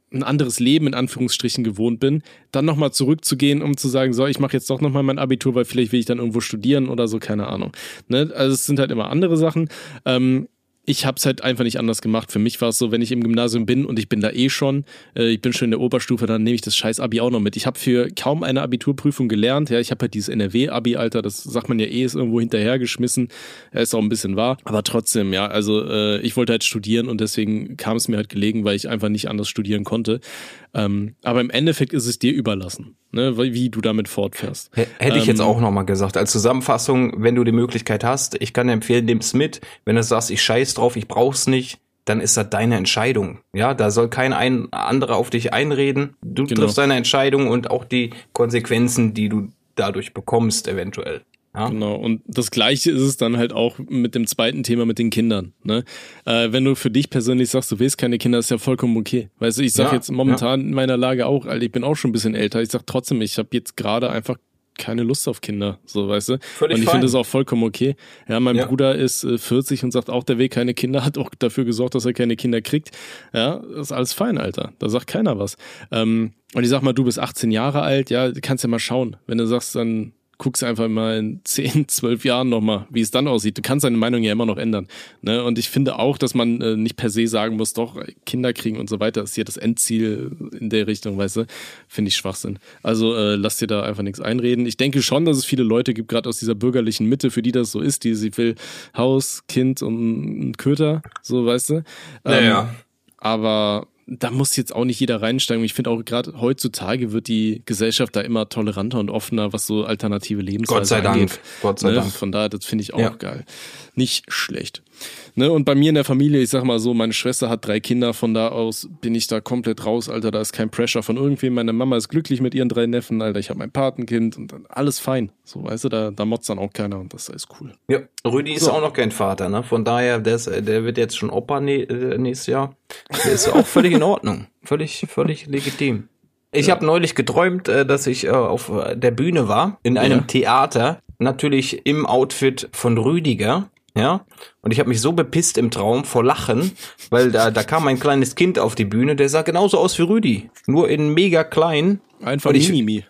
ein anderes Leben in Anführungsstrichen gewohnt bin, dann nochmal zurückzugehen, um zu sagen, so, ich mache jetzt doch nochmal mein Abitur, weil vielleicht will ich dann irgendwo studieren oder so, keine Ahnung. Ne? Also es sind halt immer andere Sachen. Ähm, Ich habe es halt einfach nicht anders gemacht. Für mich war es so, wenn ich im Gymnasium bin und ich bin da eh schon, äh, ich bin schon in der Oberstufe, dann nehme ich das scheiß Abi auch noch mit. Ich habe für kaum eine Abiturprüfung gelernt. Ja, ich habe halt dieses N R W-Abi, Alter, das sagt man ja eh, ist irgendwo hinterhergeschmissen. Ja, ist auch ein bisschen wahr. Aber trotzdem, ja, also äh, ich wollte halt studieren und deswegen kam es mir halt gelegen, weil ich einfach nicht anders studieren konnte. Ähm, aber im Endeffekt ist es dir überlassen, ne, wie du damit fortfährst. H- hätte ich ähm, jetzt auch nochmal gesagt. Als Zusammenfassung, wenn du die Möglichkeit hast, ich kann dir empfehlen, nimm's mit. Wenn du sagst, ich scheiß drauf, ich brauch's nicht, dann ist das deine Entscheidung. Ja, da soll kein ein, anderer auf dich einreden. Du genau. triffst deine Entscheidung und auch die Konsequenzen, die du dadurch bekommst, eventuell. Ja. Genau, und das Gleiche ist es dann halt auch mit dem zweiten Thema mit den Kindern. Ne? Äh, wenn du für dich persönlich sagst, du willst keine Kinder, ist ja vollkommen okay. Weißt du, ich sag ja, jetzt momentan ja. in meiner Lage auch, Alter, ich bin auch schon ein bisschen älter, ich sag trotzdem, ich habe jetzt gerade einfach keine Lust auf Kinder, so, weißt du. Völlig und ich fein. finde das auch vollkommen okay. Ja, mein ja. Bruder ist äh, vierzig und sagt auch, der will keine Kinder, hat auch dafür gesorgt, dass er keine Kinder kriegt. Ja, ist alles fein, Alter. Da sagt keiner was. Ähm, und ich sag mal, du bist achtzehn Jahre alt, ja, kannst ja mal schauen. Wenn du sagst, dann guckst einfach mal in zehn, zwölf Jahren nochmal, wie es dann aussieht. Du kannst deine Meinung ja immer noch ändern. Ne? Und ich finde auch, dass man äh, nicht per se sagen muss, doch, Kinder kriegen und so weiter, ist hier das Endziel in der Richtung, weißt du? Finde ich Schwachsinn. Also äh, lass dir da einfach nichts einreden. Ich denke schon, dass es viele Leute gibt, gerade aus dieser bürgerlichen Mitte, für die das so ist, die sie will Haus, Kind und ein Köter, so, weißt du? Ähm, naja. Aber da muss jetzt auch nicht jeder reinsteigen. Ich finde auch gerade heutzutage wird die Gesellschaft da immer toleranter und offener, was so alternative Lebensweise Gott sei angeht. Dank. Gott sei ne? Dank. Von daher, das finde ich auch ja. geil. Nicht schlecht. Ne? Und bei mir in der Familie, ich sag mal so, meine Schwester hat drei Kinder, von da aus bin ich da komplett raus, Alter, da ist kein Pressure von irgendwem. Meine Mama ist glücklich mit ihren drei Neffen, Alter, ich habe mein Patenkind und dann alles fein. So, weißt du, da, da motzt dann auch keiner und das ist cool. Ja, Rüdi ist so. auch noch kein Vater, ne? Von daher, der, ist, der wird jetzt schon Opa ne, nächstes Jahr. Der ist auch völlig in Ordnung. Völlig, völlig legitim. Ich ja. habe neulich geträumt, dass ich äh, auf der Bühne war, in einem ja. Theater, natürlich im Outfit von Rüdiger. Ja, und ich habe mich so bepisst im Traum vor Lachen, weil da, da kam ein kleines Kind auf die Bühne, der sah genauso aus wie Rüdi, nur in mega klein. Einfach Minimi.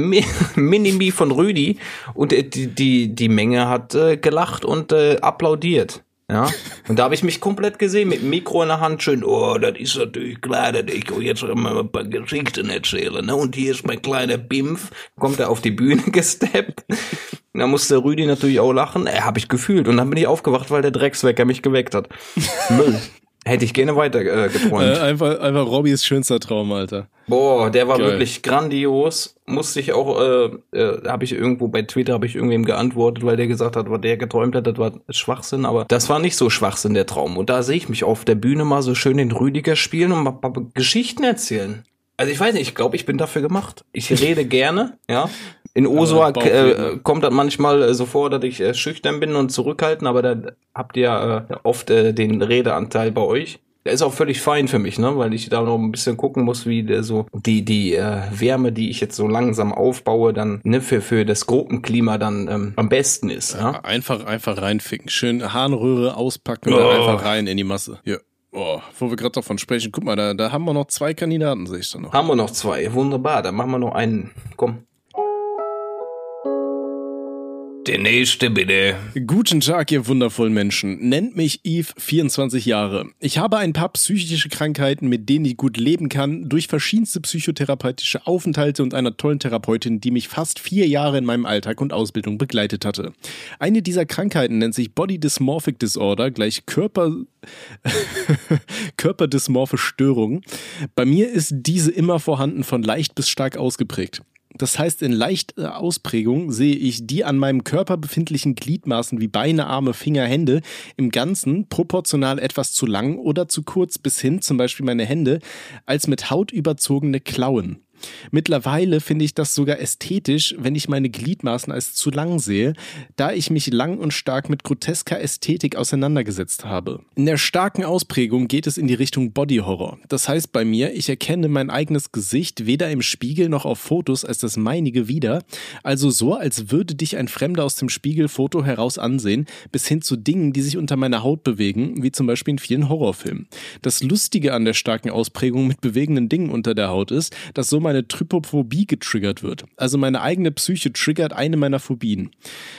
Minimi von Rüdi und die, die, die Menge hat äh, gelacht und äh, applaudiert. Ja, und da habe ich mich komplett gesehen, mit dem Mikro in der Hand, schön, oh, das ist natürlich klar, dass ich jetzt mal ein paar Geschichten erzähle, ne, und hier ist mein kleiner Bimpf, kommt er auf die Bühne gesteppt, da musste Rüdi natürlich auch lachen, äh, habe ich gefühlt, und dann bin ich aufgewacht, weil der Dreckswecker mich geweckt hat. Müll. Hätte ich gerne weiter äh, geträumt. Äh, einfach, einfach Robbys schönster Traum, Alter. Boah, der war Geil. wirklich grandios. Musste ich auch, äh, äh, habe ich irgendwo bei Twitter, habe ich irgendwem geantwortet, weil der gesagt hat, was der geträumt hat, das war Schwachsinn. Aber das war nicht so Schwachsinn, der Traum. Und da sehe ich mich auf der Bühne mal so schön den Rüdiger spielen und mal, mal Geschichten erzählen. Also ich weiß nicht, ich glaube, ich bin dafür gemacht. Ich rede gerne, ja. In Osua äh, kommt das manchmal äh, so vor, dass ich äh, schüchtern bin und zurückhaltend, aber da habt ihr äh, oft äh, den Redeanteil bei euch. Der ist auch völlig fein für mich, ne, weil ich da noch ein bisschen gucken muss, wie der so die die äh, Wärme, die ich jetzt so langsam aufbaue, dann ne für für das Gruppenklima dann ähm, am besten ist. Ja? Einfach einfach reinficken, schön Harnröhre auspacken, oh. und dann einfach rein in die Masse. Ja. Oh, wo wir gerade davon sprechen, guck mal, da da haben wir noch zwei Kandidaten, sehe ich da noch. Haben wir noch zwei, wunderbar. Dann machen wir noch einen. Komm. Der nächste bitte. Guten Tag, ihr wundervollen Menschen. Nennt mich Yves, vierundzwanzig Jahre. Ich habe ein paar psychische Krankheiten, mit denen ich gut leben kann, durch verschiedenste psychotherapeutische Aufenthalte und einer tollen Therapeutin, die mich fast vier Jahre in meinem Alltag und Ausbildung begleitet hatte. Eine dieser Krankheiten nennt sich Body Dysmorphic Disorder, gleich Körper... Körperdysmorphe Störung. Bei mir ist diese immer vorhanden, von leicht bis stark ausgeprägt. Das heißt, in leichter Ausprägung sehe ich die an meinem Körper befindlichen Gliedmaßen wie Beine, Arme, Finger, Hände im Ganzen proportional etwas zu lang oder zu kurz bis hin, zum Beispiel meine Hände, als mit Haut überzogene Klauen. Mittlerweile finde ich das sogar ästhetisch, wenn ich meine Gliedmaßen als zu lang sehe, da ich mich lang und stark mit grotesker Ästhetik auseinandergesetzt habe. In der starken Ausprägung geht es in die Richtung Body-Horror. Das heißt bei mir, ich erkenne mein eigenes Gesicht weder im Spiegel noch auf Fotos als das meinige wieder, also so, als würde dich ein Fremder aus dem Spiegelfoto heraus ansehen, bis hin zu Dingen, die sich unter meiner Haut bewegen, wie zum Beispiel in vielen Horrorfilmen. Das Lustige an der starken Ausprägung mit bewegenden Dingen unter der Haut ist, dass so meine Trypophobie getriggert wird. Also meine eigene Psyche triggert eine meiner Phobien.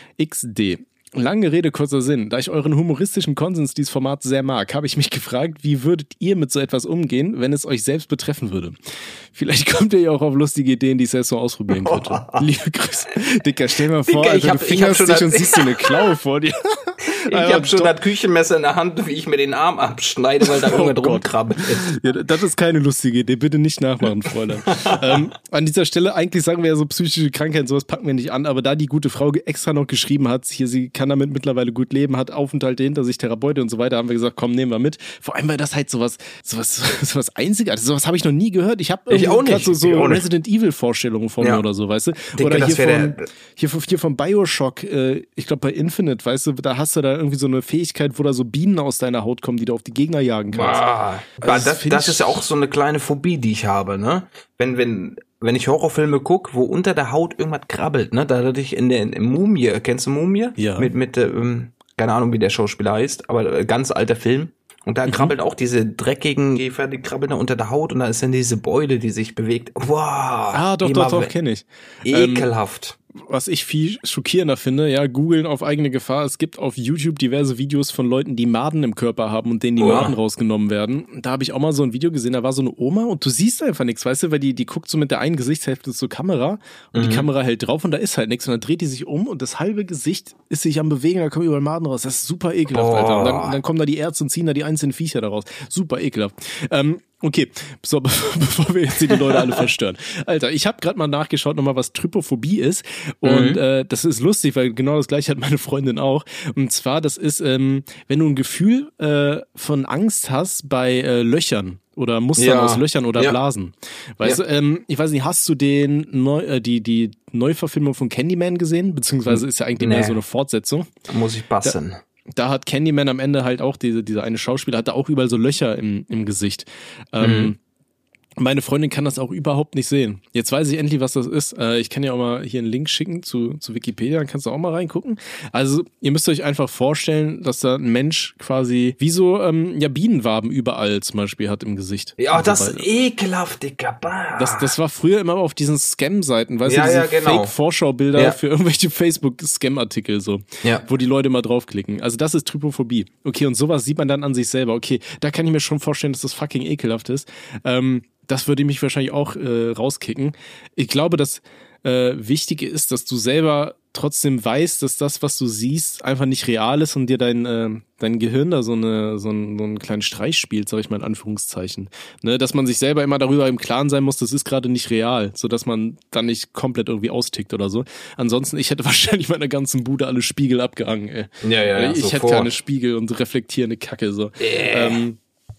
X D. Lange Rede, kurzer Sinn. Da ich euren humoristischen Konsens dieses Format sehr mag, habe ich mich gefragt, wie würdet ihr mit so etwas umgehen, wenn es euch selbst betreffen würde? Vielleicht kommt ihr ja auch auf lustige Ideen, die ich selbst so ausprobieren könnte. Liebe Grüße. Dicker, stell dir mal vor, Dicker, ich Alter, hab- du ich hab fingerst schon dich das- und siehst so eine Klaue vor dir. Ich habe schon das Küchenmesser in der Hand, wie ich mir den Arm abschneide, weil da Oh irgendwas Gott. rumkrabbelt. Ja, das ist keine lustige Idee. Bitte nicht nachmachen, Fräulein. ähm, an dieser Stelle, eigentlich sagen wir ja so psychische Krankheiten, sowas packen wir nicht an, aber da die gute Frau extra noch geschrieben hat, hier, sie kann damit mittlerweile gut leben, hat Aufenthalte hinter sich, Therapeute und so weiter, haben wir gesagt, komm, nehmen wir mit. Vor allem, weil das halt sowas, sowas, sowas Einzigartiges, sowas habe ich noch nie gehört. Ich habe Ich auch nicht. so, so Ich auch nicht. Resident Evil Vorstellungen von Ja. mir oder so, weißt du? Denke, Oder das hier wär von, der- hier, von- hier von Bioshock, äh, ich glaube bei Infinite, weißt du, da hast du da irgendwie so eine Fähigkeit, wo da so Bienen aus deiner Haut kommen, die du auf die Gegner jagen kannst. Ah, Also das find das ich- ist ja auch so eine kleine Phobie, die ich habe, ne? Wenn, wenn, wenn ich Horrorfilme gucke, wo unter der Haut irgendwas krabbelt, ne? Da hatte ich in der in, in Mumie, kennst du Mumie? Ja. Mit, mit, ähm, keine Ahnung, wie der Schauspieler heißt, aber äh, ganz alter Film. Und da krabbelt auch diese dreckigen Käfer, die krabbeln da unter der Haut und da ist dann diese Beule, die sich bewegt. Wow. Ah, doch, Immer doch, doch, we- kenne ich. Ähm, Ekelhaft. was ich viel schockierender finde, ja, googeln auf eigene Gefahr. Es gibt auf YouTube diverse Videos von Leuten, die Maden im Körper haben und denen die Oh. Maden rausgenommen werden. Da habe ich auch mal so ein Video gesehen, da war so eine Oma und du siehst einfach nichts, weißt du, weil die, die guckt so mit der einen Gesichtshälfte zur Kamera und Mhm. die Kamera hält drauf und da ist halt nichts und dann dreht die sich um und das halbe Gesicht ist sich am Bewegen, da kommen überall Maden raus. Das ist super ekelhaft, Oh. Alter. Und dann, und dann kommen da die Ärzte und ziehen da die einzelnen Viecher da raus. Super ekelhaft. Ähm, Okay, so, bevor wir jetzt hier die Leute alle verstören. Alter, ich habe gerade mal nachgeschaut, nochmal, was Trypophobie ist. Und Mhm. äh, das ist lustig, weil genau das gleiche hat meine Freundin auch. Und zwar, das ist, ähm, wenn du ein Gefühl äh, von Angst hast bei äh, Löchern oder Mustern Ja. aus Löchern oder Ja. Blasen. Weißt Ja. du, ähm, ich weiß nicht, hast du den Neu, äh, die, die Neuverfilmung von Candyman gesehen? Beziehungsweise ist ja eigentlich Nee. mehr so eine Fortsetzung. Da muss ich passen. Da hat Candyman am Ende halt auch, diese, dieser eine Schauspieler hatte auch überall so Löcher im, im Gesicht. Ähm, Mhm. Meine Freundin kann das auch überhaupt nicht sehen. Jetzt weiß ich endlich, was das ist. Äh, ich kann ja auch mal hier einen Link schicken zu, zu Wikipedia, dann kannst du auch mal reingucken. Also ihr müsst euch einfach vorstellen, dass da ein Mensch quasi wie so ähm, ja, Bienenwaben überall zum Beispiel hat im Gesicht. Ja, Und so das ist weiter. ekelhaft, Dicker. Bah. Das, das war früher immer auf diesen Scam-Seiten, weißt Ja, du, diese ja, genau. Fake-Vorschaubilder Ja. für irgendwelche Facebook-Scam-Artikel so, Ja. wo die Leute mal draufklicken. Also das ist Trypophobie. Okay, und sowas sieht man dann an sich selber. Okay, da kann ich mir schon vorstellen, dass das fucking ekelhaft ist. Ähm, das würde mich wahrscheinlich auch äh, rauskicken. Ich glaube, das äh, Wichtige ist, dass du selber trotzdem weißt, dass das, was du siehst, einfach nicht real ist und dir dein, äh, dein Gehirn da so, eine, so, einen, so einen kleinen Streich spielt, sag ich mal in Anführungszeichen. Ne, dass man sich selber immer darüber im Klaren sein muss, das ist gerade nicht real, sodass man dann nicht komplett irgendwie austickt oder so. Ansonsten, ich hätte wahrscheinlich meiner ganzen Bude alle Spiegel abgehangen, ey. Ja, ja, ja, ich hätte sofort. keine Spiegel und reflektierende Kacke, so. Äh. Ähm,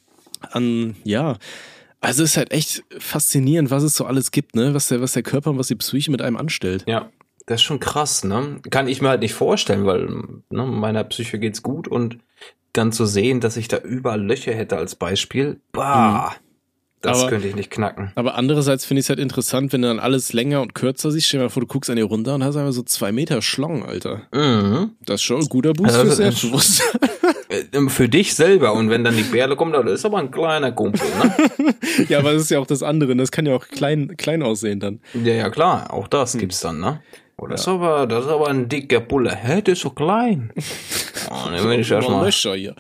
an, ja. Also es ist halt echt faszinierend, was es so alles gibt, ne? Was der, was der Körper und was die Psyche mit einem anstellt. Ja, das ist schon krass, ne? Kann ich mir halt nicht vorstellen, weil ne, meiner Psyche geht's gut und dann zu sehen, dass ich da überall Löcher hätte als Beispiel, bah, das Aber- könnte ich nicht knacken. Aber andererseits finde ich es halt interessant, wenn du dann alles länger und kürzer siehst. Stell dir mal vor, du guckst an dir runter und hast einfach so zwei Meter Schlong, Alter. Mhm. Das ist schon ein guter Boost Also, fürs äh, Selbstbewusstsein. Äh, Für dich selber und wenn dann die Bärle kommt, das ist aber ein kleiner Kumpel, ne? Ja, aber das ist ja auch das andere. Das kann ja auch klein, klein aussehen dann. Ja, ja, klar, auch das gibt's dann, ne? Oh, das, ist aber, das ist aber ein dicker Bulle. Hä, der ist so klein. Oh, dann will ich Mal erstmal. Löcher hier.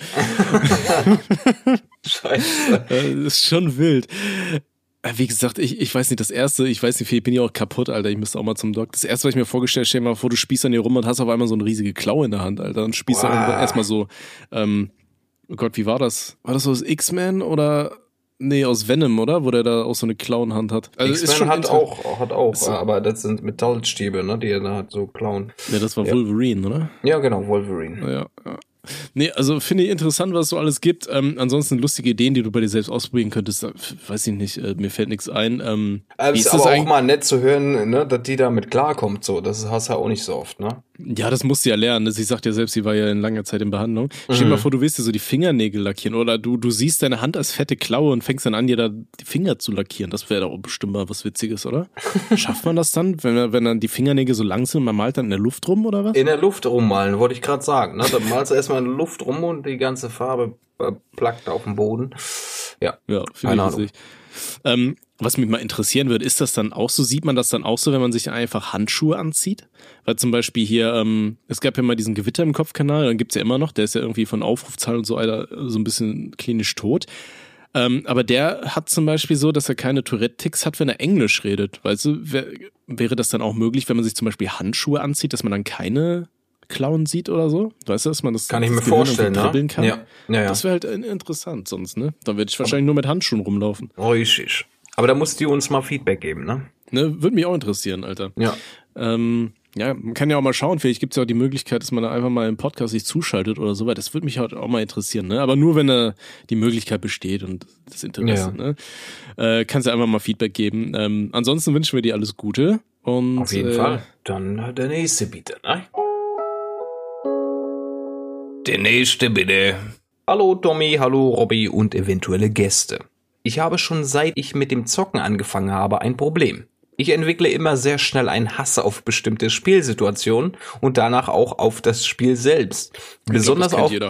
Scheiße. Äh, Das ist schon wild. Äh, Wie gesagt, ich, ich weiß nicht, das erste, ich weiß nicht, ich bin ja auch kaputt, Alter, ich müsste auch mal zum Doc. Das erste, was ich mir vorgestellt, stell dir mal vor, du spießt an dir rum und hast auf einmal so eine riesige Klaue in der Hand, Alter, und spießt Wow. dann erstmal so, ähm, oh Gott, wie war das? War das aus X-Men oder, nee, aus Venom, oder? Wo der da auch so eine Klauenhand hat. Also ist X-Men schon hat inter- auch, hat auch, So. aber das sind Metallstäbe, ne, die er da hat, so klauen. Ja, das war Ja. Wolverine, oder? Ja, genau, Wolverine. Ja, ja. Nee, also finde ich interessant, was es so alles gibt. Ähm, ansonsten lustige Ideen, die du bei dir selbst ausprobieren könntest, weiß ich nicht, äh, mir fällt nichts ein. Ähm, aber es ist aber auch mal nett zu hören, ne, dass die damit klarkommt, so. Das hast du ja auch nicht so oft, ne? Ja, das musst du ja lernen. Sie sagt ja selbst, sie war ja in langer Zeit in Behandlung. Mhm. Stell dir mal vor, du willst dir so die Fingernägel lackieren oder du, du siehst deine Hand als fette Klaue und fängst dann an, dir da die Finger zu lackieren. Das wäre doch bestimmt mal was Witziges, oder? Schafft man das dann, wenn, wenn dann die Fingernägel so lang sind und man malt dann in der Luft rum, oder was? In der Luft rummalen, wollte ich gerade sagen. Ne? Dann malst du erstmal in der Luft rum und die ganze Farbe äh, plackt auf dem Boden. Ja, ja finde ich witzig. Ähm, was mich mal interessieren würde, ist das dann auch so, sieht man das dann auch so, wenn man sich einfach Handschuhe anzieht? Weil zum Beispiel hier, ähm, es gab ja mal diesen Gewitter im Kopfkanal, dann gibt's ja immer noch, der ist ja irgendwie von Aufrufzahlen und so weiter so ein bisschen klinisch tot. Ähm, aber der hat zum Beispiel so, dass er keine Tourette-Ticks hat, wenn er Englisch redet. Weißt du, wär, wäre das dann auch möglich, wenn man sich zum Beispiel Handschuhe anzieht, dass man dann keine Klauen sieht oder so? Weißt du, dass man das kann ich mir vorstellen, ne? Kann? Ja. Ja, ja. Das wäre halt interessant sonst, ne? Dann würde ich wahrscheinlich nur mit Handschuhen rumlaufen. Richtig. Aber da musst du uns mal Feedback geben, ne? Ne, würde mich auch interessieren, Alter. Ja. Ähm, ja, man kann ja auch mal schauen, vielleicht gibt es ja auch die Möglichkeit, dass man da einfach mal im Podcast sich zuschaltet oder so weiter. Das würde mich halt auch mal interessieren, ne? Aber nur, wenn da die Möglichkeit besteht und das Interesse, ja. ne? Äh, kannst du einfach mal Feedback geben. Ähm, ansonsten wünschen wir dir alles Gute. Und, auf jeden äh, Fall. Dann der nächste bitte, ne? Der nächste bitte. Hallo Tommy, hallo Robby und eventuelle Gäste. Ich habe schon seit ich mit dem Zocken angefangen habe ein Problem. Ich entwickle immer sehr schnell einen Hass auf bestimmte Spielsituationen und danach auch auf das Spiel selbst. Ich Besonders glaub, das auf kennt jeder.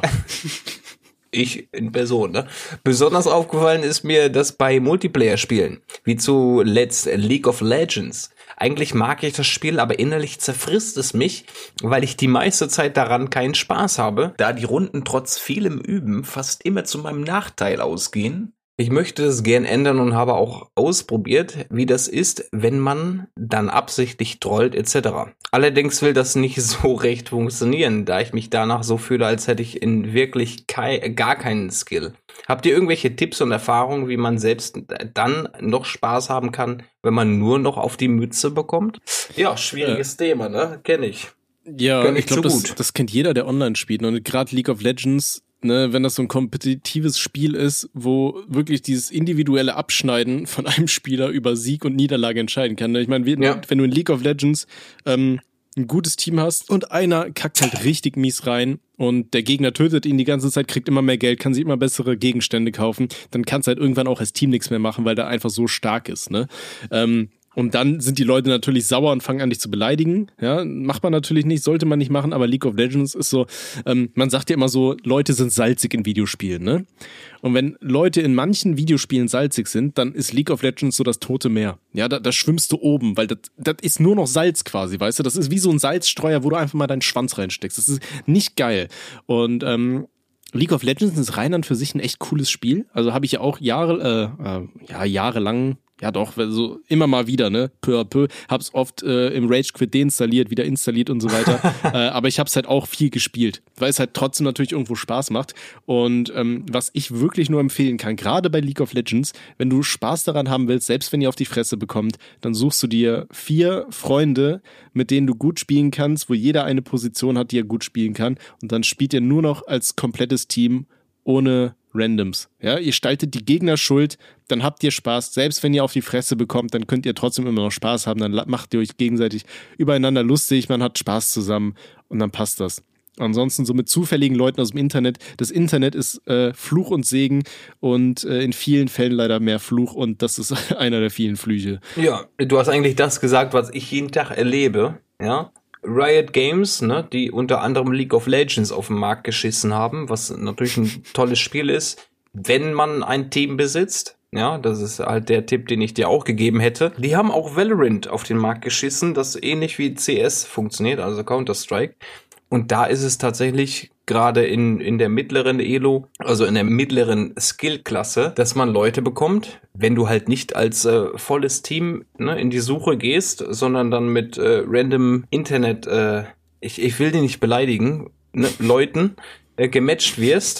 Ich in Person, ne? Besonders aufgefallen ist mir das bei Multiplayer-Spielen, wie zu Let's League of Legends. Eigentlich mag ich das Spiel, aber innerlich zerfrisst es mich, weil ich die meiste Zeit daran keinen Spaß habe, da die Runden trotz vielem Üben fast immer zu meinem Nachteil ausgehen. Ich möchte das gern ändern und habe auch ausprobiert, wie das ist, wenn man dann absichtlich trollt et cetera. Allerdings will das nicht so recht funktionieren, da ich mich danach so fühle, als hätte ich in wirklich kei- gar keinen Skill. Habt ihr irgendwelche Tipps und Erfahrungen, wie man selbst dann noch Spaß haben kann, wenn man nur noch auf die Mütze bekommt? Ja, schwieriges ja. Thema, ne? Kenn ich. Ja, Kenn ich glaube, so das, das kennt jeder, der online spielt. Und gerade League of Legends, ne, wenn das so ein kompetitives Spiel ist, wo wirklich dieses individuelle Abschneiden von einem Spieler über Sieg und Niederlage entscheiden kann. Ne? Ich meine, ja. wenn du in League of Legends ähm, ein gutes Team hast und einer kackt halt richtig mies rein und der Gegner tötet ihn die ganze Zeit, kriegt immer mehr Geld, kann sich immer bessere Gegenstände kaufen, dann kannst du halt irgendwann auch als Team nichts mehr machen, weil der einfach so stark ist, ne? Ähm, Und dann sind die Leute natürlich sauer und fangen an, dich zu beleidigen. Ja, macht man natürlich nicht, sollte man nicht machen, aber League of Legends ist so, ähm, man sagt ja immer so, Leute sind salzig in Videospielen, ne? Und wenn Leute in manchen Videospielen salzig sind, dann ist League of Legends so das tote Meer. Ja, da, da schwimmst du oben, weil das, das ist nur noch Salz quasi, weißt du? Das ist wie so ein Salzstreuer, wo du einfach mal deinen Schwanz reinsteckst. Das ist nicht geil. Und ähm, League of Legends ist rein an für sich ein echt cooles Spiel. Also habe ich ja auch Jahre, äh, äh, ja, jahrelang, ja doch, so immer mal wieder, ne, peu à peu, hab's oft äh, im Rage Quit deinstalliert, wieder installiert und so weiter. äh, aber ich hab's halt auch viel gespielt, weil es halt trotzdem natürlich irgendwo Spaß macht. Und ähm, was ich wirklich nur empfehlen kann, gerade bei League of Legends, wenn du Spaß daran haben willst, selbst wenn ihr auf die Fresse bekommt, dann suchst du dir vier Freunde, mit denen du gut spielen kannst, wo jeder eine Position hat, die er gut spielen kann. Und dann spielt ihr nur noch als komplettes Team ohne Randoms. Ja, ihr staltet die Gegner schuld, dann habt ihr Spaß. Selbst wenn ihr auf die Fresse bekommt, dann könnt ihr trotzdem immer noch Spaß haben. Dann macht ihr euch gegenseitig übereinander lustig, man hat Spaß zusammen und dann passt das. Ansonsten so mit zufälligen Leuten aus dem Internet. Das Internet ist äh, Fluch und Segen und äh, in vielen Fällen leider mehr Fluch und das ist einer der vielen Flüche. Ja, du hast eigentlich das gesagt, was ich jeden Tag erlebe, ja. Riot Games, ne, die unter anderem League of Legends auf den Markt geschissen haben, was natürlich ein tolles Spiel ist, wenn man ein Team besitzt. Ja, das ist halt der Tipp, den ich dir auch gegeben hätte. Die haben auch Valorant auf den Markt geschissen, das ähnlich wie C S funktioniert, also Counter-Strike. Und da ist es tatsächlich gerade in in der mittleren Elo, also in der mittleren Skill-Klasse, dass man Leute bekommt, wenn du halt nicht als äh, volles Team, ne, in die Suche gehst, sondern dann mit äh, random Internet, äh, ich, ich will die nicht beleidigen, ne, Leuten äh, gematcht wirst,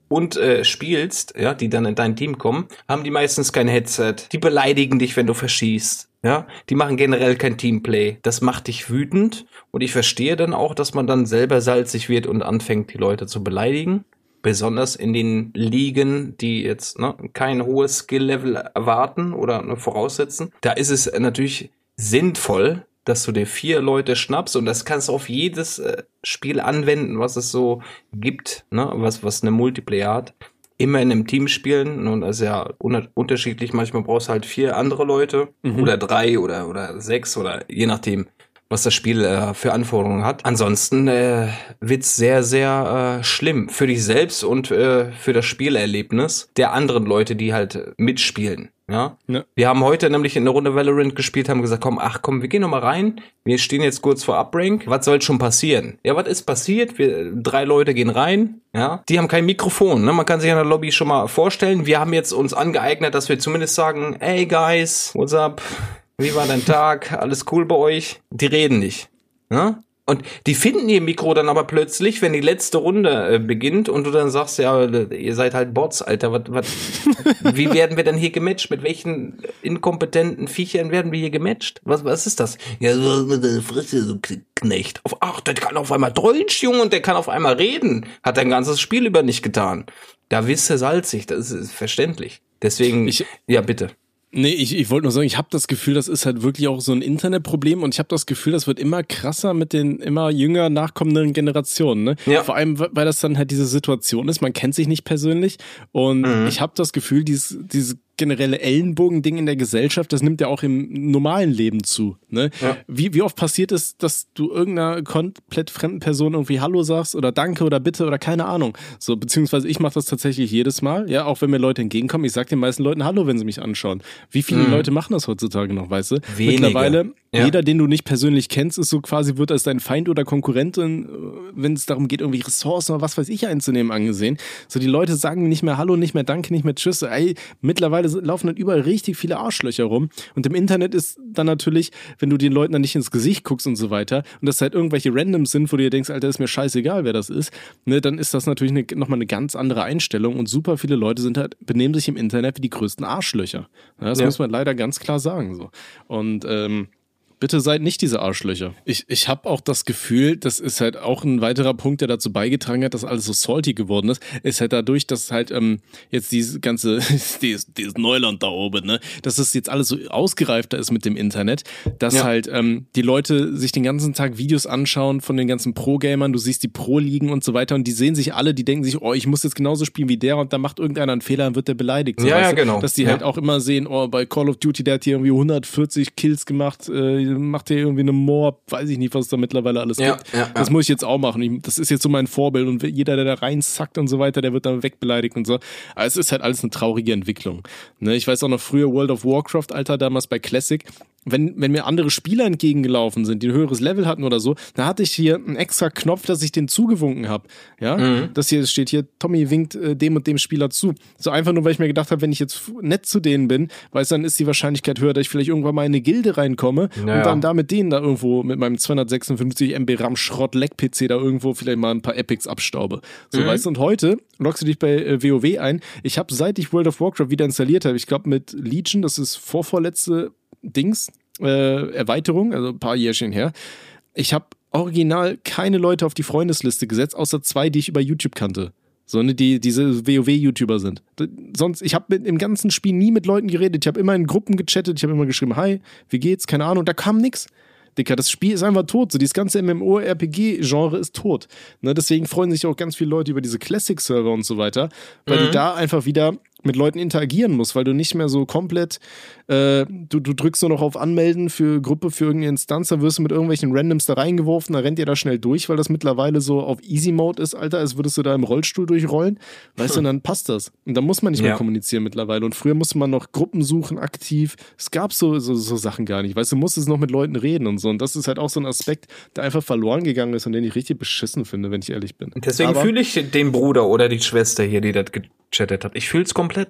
und äh, spielst, ja, die dann in dein Team kommen, haben die meistens kein Headset. Die beleidigen dich, wenn du verschießt. Ja, die machen generell kein Teamplay. Das macht dich wütend und ich verstehe dann auch, dass man dann selber salzig wird und anfängt, die Leute zu beleidigen. Besonders in den Ligen, die jetzt ne, kein hohes Skill-Level erwarten oder ne, voraussetzen. Da ist es natürlich sinnvoll, dass du dir vier Leute schnappst und das kannst du auf jedes äh, Spiel anwenden, was es so gibt, ne, was, was eine Multiplayer hat. Immer in einem Team spielen und das ist ja un- unterschiedlich. Manchmal brauchst du halt vier andere Leute mhm. oder drei oder oder sechs oder je nachdem, was das Spiel äh, für Anforderungen hat. Ansonsten äh, wird's sehr, sehr äh, schlimm für dich selbst und äh, für das Spielerlebnis der anderen Leute, die halt mitspielen. Ja? ja. Wir haben heute nämlich in einer Runde Valorant gespielt, haben gesagt, komm, ach komm, wir gehen noch mal rein. Wir stehen jetzt kurz vor Uprank. Was soll schon passieren? Ja, was ist passiert? Wir, drei Leute gehen rein. Ja, die haben kein Mikrofon. Ne? Man kann sich in der Lobby schon mal vorstellen. Wir haben jetzt uns angeeignet, dass wir zumindest sagen, hey guys, what's up? Wie war dein Tag? Alles cool bei euch? Die reden nicht. Ne? Und die finden ihr Mikro dann aber plötzlich, wenn die letzte Runde äh, beginnt und du dann sagst, ja, ihr seid halt Bots, Alter. Was, was, wie werden wir denn hier gematcht? Mit welchen inkompetenten Viechern werden wir hier gematcht? Was, was ist das? Ja, so mit der Fresse, so Knecht. Auf, ach, der kann auf einmal Deutsch, Junge, und der kann auf einmal reden. Hat dein ganzes Spiel über nicht getan. Da wisst ihr salzig, das ist verständlich. Deswegen, ich, ja, bitte. Nee, ich, ich wollte nur sagen, ich habe das Gefühl, das ist halt wirklich auch so ein Internetproblem und ich habe das Gefühl, das wird immer krasser mit den immer jünger nachkommenden Generationen, ne? Ja. Vor allem, weil das dann halt diese Situation ist, man kennt sich nicht persönlich und mhm. ich habe das Gefühl, dieses, dieses generelle Ellenbogen-Ding in der Gesellschaft, das nimmt ja auch im normalen Leben zu, ne? Ja. Wie, wie oft passiert es, dass du irgendeiner komplett fremden Person irgendwie Hallo sagst oder Danke oder Bitte oder keine Ahnung, so, beziehungsweise ich mache das tatsächlich jedes Mal, ja, auch wenn mir Leute entgegenkommen, ich sag den meisten Leuten Hallo, wenn sie mich anschauen. Wie viele mhm. Leute machen das heutzutage noch, weißt du? Wenige. Mittlerweile, ja. jeder, den du nicht persönlich kennst, ist so quasi, wird als dein Feind oder Konkurrentin, wenn es darum geht, irgendwie Ressourcen oder was weiß ich einzunehmen, angesehen. So, die Leute sagen nicht mehr Hallo, nicht mehr Danke, nicht mehr Tschüss. Ey, mittlerweile laufen dann überall richtig viele Arschlöcher rum. Und im Internet ist dann natürlich, wenn du den Leuten dann nicht ins Gesicht guckst und so weiter und das halt irgendwelche Randoms sind, wo du dir denkst, Alter, ist mir scheißegal, wer das ist, ne, dann ist das natürlich eine, nochmal eine ganz andere Einstellung und super viele Leute sind halt, benehmen sich im Internet wie die größten Arschlöcher. Ja, das ja. muss man leider ganz klar sagen, so. Und, ähm, bitte seid nicht diese Arschlöcher. Ich, ich habe auch das Gefühl, das ist halt auch ein weiterer Punkt, der dazu beigetragen hat, dass alles so salty geworden ist, ist halt dadurch, dass halt ähm, jetzt diese ganze, dieses, dieses Neuland da oben, ne, dass es jetzt alles so ausgereifter ist mit dem Internet, dass ja. halt ähm, die Leute sich den ganzen Tag Videos anschauen von den ganzen Pro-Gamern, du siehst die Pro-Ligen und so weiter und die sehen sich alle, die denken sich, oh, ich muss jetzt genauso spielen wie der und da macht irgendeiner einen Fehler, dann wird der beleidigt. So, ja, ja, du? genau. Dass die ja. halt auch immer sehen, oh, bei Call of Duty, der hat hier irgendwie hundertvierzig Kills gemacht, äh, macht hier irgendwie eine Moor, weiß ich nicht, was es da mittlerweile alles ja, gibt. Ja, ja. Das muss ich jetzt auch machen. Ich, das ist jetzt so mein Vorbild und jeder, der da reinsackt und so weiter, der wird dann wegbeleidigt und so. Aber es ist halt alles eine traurige Entwicklung. Ne, ich weiß auch noch früher World of Warcraft, Alter, damals bei Classic, wenn, wenn mir andere Spieler entgegengelaufen sind, die ein höheres Level hatten oder so, da hatte ich hier einen extra Knopf, dass ich den zugewunken habe. Ja, mhm. das hier steht hier, Tommy winkt äh, dem und dem Spieler zu. So einfach nur, weil ich mir gedacht habe, wenn ich jetzt nett zu denen bin, weißt du, dann ist die Wahrscheinlichkeit höher, dass ich vielleicht irgendwann mal in eine Gilde reinkomme naja. und dann da mit denen da irgendwo mit meinem zweihundertsechsundfünfzig Megabyte RAM Schrott Leck P C da irgendwo vielleicht mal ein paar Epics abstaube. So, mhm. weißt du, und heute loggst du dich bei äh, WoW ein. Ich habe, seit ich World of Warcraft wieder installiert habe, ich glaube mit Legion, das ist vorvorletzte Dings, äh, Erweiterung, also ein paar Jährchen her. Ich habe original keine Leute auf die Freundesliste gesetzt, außer zwei, die ich über YouTube kannte. So, ne, die diese WoW-YouTuber sind. Sonst, ich habe im ganzen Spiel nie mit Leuten geredet. Ich habe immer in Gruppen gechattet, ich habe immer geschrieben, hi, wie geht's? Keine Ahnung, da kam nix. Dicker, das Spiel ist einfach tot. So, dieses ganze MMO-R P G-Genre ist tot. Ne, deswegen freuen sich auch ganz viele Leute über diese Classic-Server und so weiter, weil mhm. du da einfach wieder mit Leuten interagieren musst, weil du nicht mehr so komplett, äh, du, du drückst nur noch auf Anmelden für Gruppe, für irgendeine Instanz, dann wirst du mit irgendwelchen Randoms da reingeworfen, da rennt ihr da schnell durch, weil das mittlerweile so auf Easy-Mode ist, Alter, als würdest du da im Rollstuhl durchrollen, weißt du, und dann passt das. Und dann muss man nicht ja. mehr kommunizieren mittlerweile. Und früher musste man noch Gruppen suchen, aktiv. Es gab so, so, so Sachen gar nicht, weißt du, du musstest noch mit Leuten reden und so. Und das ist halt auch so ein Aspekt, der einfach verloren gegangen ist und den ich richtig beschissen finde, wenn ich ehrlich bin. Deswegen fühle ich den Bruder oder die Schwester hier, die das gechattet hat. Ich fühle es komplett.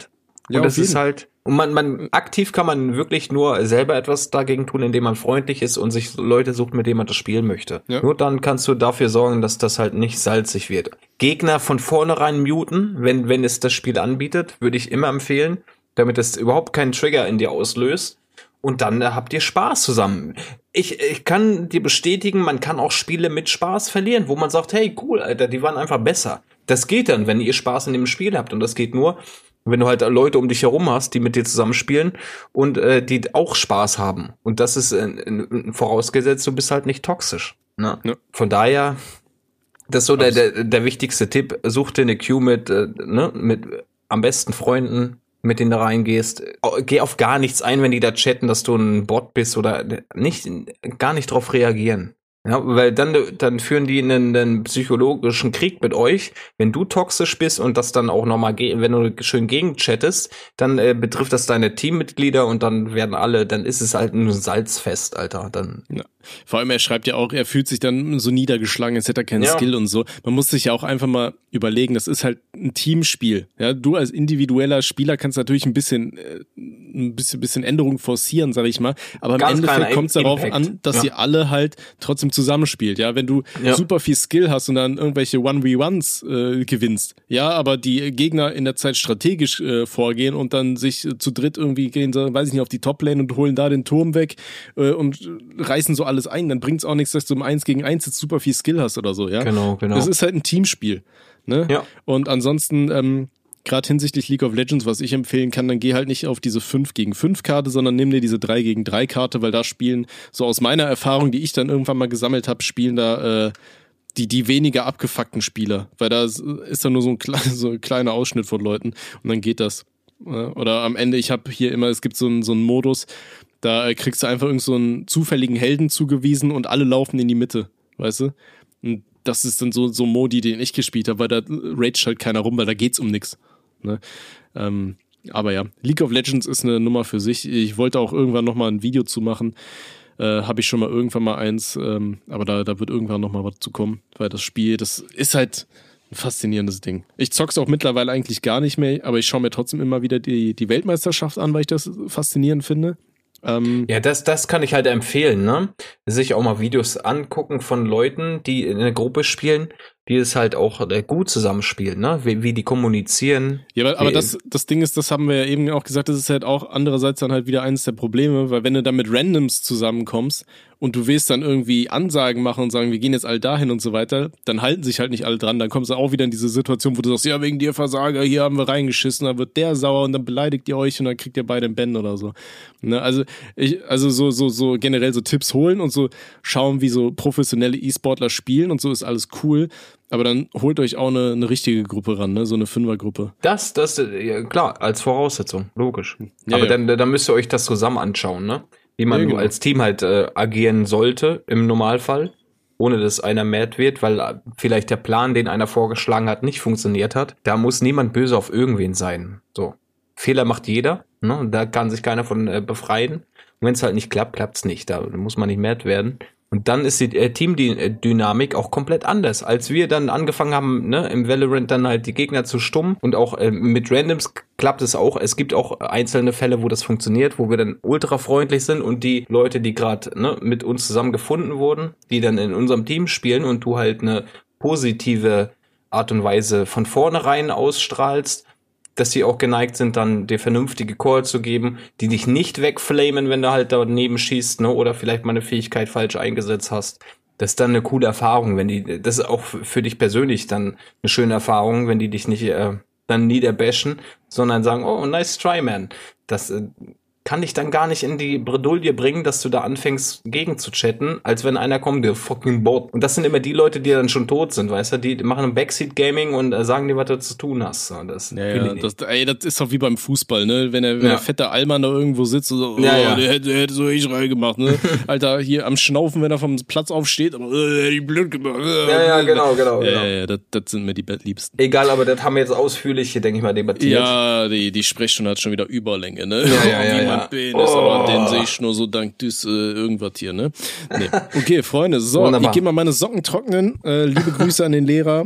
Und ja, das ist halt, und man, man, aktiv kann man wirklich nur selber etwas dagegen tun, indem man freundlich ist und sich Leute sucht, mit denen man das spielen möchte. Ja. Nur dann kannst du dafür sorgen, dass das halt nicht salzig wird. Gegner von vornherein muten, wenn, wenn es das Spiel anbietet, würde ich immer empfehlen, damit es überhaupt keinen Trigger in dir auslöst. Und dann äh, habt ihr Spaß zusammen. Ich, ich kann dir bestätigen, man kann auch Spiele mit Spaß verlieren, wo man sagt, hey, cool, Alter, die waren einfach besser. Das geht dann, wenn ihr Spaß in dem Spiel habt. Und das geht nur, wenn du halt Leute um dich herum hast, die mit dir zusammenspielen und äh, die auch Spaß haben. Und das ist äh, äh, vorausgesetzt, du bist halt nicht toxisch. Ne? Ja. Von daher, das ist so der, der, der wichtigste Tipp. Such dir eine Queue mit, äh, ne, mit am besten Freunden, mit denen du reingehst. Geh auf gar nichts ein, wenn die da chatten, dass du ein Bot bist oder nicht, gar nicht drauf reagieren. Ja, weil dann, dann führen die einen, einen psychologischen Krieg mit euch. Wenn du toxisch bist und das dann auch nochmal, wenn du schön gegenchattest, dann äh, betrifft das deine Teammitglieder und dann werden alle, dann ist es halt ein Salzfest, Alter. Dann. Ja. Vor allem, er schreibt ja auch, er fühlt sich dann so niedergeschlagen, als hätte er keinen ja. Skill und so. Man muss sich ja auch einfach mal überlegen, das ist halt ein Teamspiel. Ja, du als individueller Spieler kannst natürlich ein bisschen, äh, ein bisschen, bisschen Änderung forcieren, sag ich mal. Aber im Ganz Endeffekt kommt es darauf an, dass ja. ihr alle halt trotzdem zusammenspielt. Ja, wenn du ja. super viel Skill hast und dann irgendwelche one v ones äh, gewinnst, ja, aber die Gegner in der Zeit strategisch äh, vorgehen und dann sich äh, zu dritt irgendwie gehen, so, weiß ich nicht, auf die Toplane und holen da den Turm weg äh, und reißen so alles ein, dann bringt's auch nichts, dass du im eins gegen eins jetzt super viel Skill hast oder so, ja. Genau, genau. Das ist halt ein Teamspiel, ne? Ja. Und ansonsten, ähm, gerade hinsichtlich League of Legends, was ich empfehlen kann, dann geh halt nicht auf diese fünf gegen fünf Karte, sondern nimm dir diese drei gegen drei Karte, weil da spielen, so aus meiner Erfahrung, die ich dann irgendwann mal gesammelt habe, spielen da äh, die die weniger abgefuckten Spieler, weil da ist dann nur so ein, klein, so ein kleiner Ausschnitt von Leuten und dann geht das. Oder am Ende, ich habe hier immer, es gibt so einen, so einen Modus, da kriegst du einfach irgend so einen zufälligen Helden zugewiesen und alle laufen in die Mitte, weißt du? Und das ist dann so so Modi, den ich gespielt habe, weil da raged halt keiner rum, weil da geht's um nix. Ne? Ähm, aber ja, League of Legends ist eine Nummer für sich. Ich wollte auch irgendwann nochmal ein Video zu machen. Äh, habe ich schon mal irgendwann mal eins, ähm, aber da, da wird irgendwann nochmal was zu kommen, weil das Spiel, das ist halt ein faszinierendes Ding. Ich zock's auch mittlerweile eigentlich gar nicht mehr, aber ich schaue mir trotzdem immer wieder die, die Weltmeisterschaft an, weil ich das faszinierend finde. Ähm, ja, das, das kann ich halt empfehlen, ne? Sich auch mal Videos angucken von Leuten, die in einer Gruppe spielen, die es halt auch gut zusammenspielen, ne? Wie, wie die kommunizieren. Ja, aber, aber das, das Ding ist, das haben wir ja eben auch gesagt, das ist halt auch andererseits dann halt wieder eines der Probleme, weil wenn du dann mit Randoms zusammenkommst und du willst dann irgendwie Ansagen machen und sagen, wir gehen jetzt all dahin und so weiter, dann halten sich halt nicht alle dran, dann kommst du auch wieder in diese Situation, wo du sagst, ja, wegen dir Versager, hier haben wir reingeschissen, dann wird der sauer und dann beleidigt ihr euch und dann kriegt ihr beide einen Ben oder so. Ne? Also ich, also so, so, so generell so Tipps holen und so schauen, wie so professionelle E-Sportler spielen und so ist alles cool. Aber dann holt euch auch eine, eine richtige Gruppe ran, ne? So eine Fünfergruppe. Das, das, ja, klar, als Voraussetzung, logisch. Ja, aber ja. dann, dann müsst ihr euch das zusammen anschauen, ne? Wie man ja, genau. als Team halt äh, agieren sollte im Normalfall, ohne dass einer mad wird, weil vielleicht der Plan, den einer vorgeschlagen hat, nicht funktioniert hat. Da muss niemand böse auf irgendwen sein. So. Fehler macht jeder, ne? Und da kann sich keiner von äh, befreien. Und wenn es halt nicht klappt, klappt's nicht. Da muss man nicht mad werden. Und dann ist die äh, Teamdynamik auch komplett anders. Als wir dann angefangen haben, ne, im Valorant dann halt die Gegner zu stummen und auch äh, mit Randoms klappt es auch. Es gibt auch einzelne Fälle, wo das funktioniert, wo wir dann ultra freundlich sind und die Leute, die gerade ne, mit uns zusammen gefunden wurden, die dann in unserem Team spielen und du halt eine positive Art und Weise von vornherein ausstrahlst, dass sie auch geneigt sind, dann dir vernünftige Call zu geben, die dich nicht wegflamen, wenn du halt daneben schießt, ne, oder vielleicht mal eine Fähigkeit falsch eingesetzt hast. Das ist dann eine coole Erfahrung, wenn die, das ist auch für dich persönlich dann eine schöne Erfahrung, wenn die dich nicht äh, dann niederbashen, sondern sagen, oh, nice try, man. Das äh, kann dich dann gar nicht in die Bredouille bringen, dass du da anfängst gegen zu chatten, als wenn einer kommt, der fucking Bot. Und das sind immer die Leute, die dann schon tot sind, weißt du, die machen ein Backseat-Gaming und äh, sagen dir, was du zu tun hast. Und das ja, ja, das, ey, das ist doch wie beim Fußball, ne? Wenn der, wenn ja. der fette Allmann da irgendwo sitzt und so, oh, ja, ja. der hätte, der hätte so ich reingemacht, ne? Alter, hier am Schnaufen, wenn er vom Platz aufsteht, aber äh, die blöd gemacht. Äh, ja, ja, genau, genau. Ja, genau. ja, ja, das, das sind mir die Liebsten. Egal, aber das haben wir jetzt ausführlich, denke ich mal, debattiert. Ja, die, die Sprechstunde hat schon wieder Überlänge, ne? Ja, ja, ja, wie ja. mein Penis, oh. aber den sehe ich nur so dank des äh, irgendwas hier, ne? Nee. Okay, Freunde, so, Wunderbar. Ich gehe mal meine Socken trocknen. Äh, liebe Grüße an den Lehrer.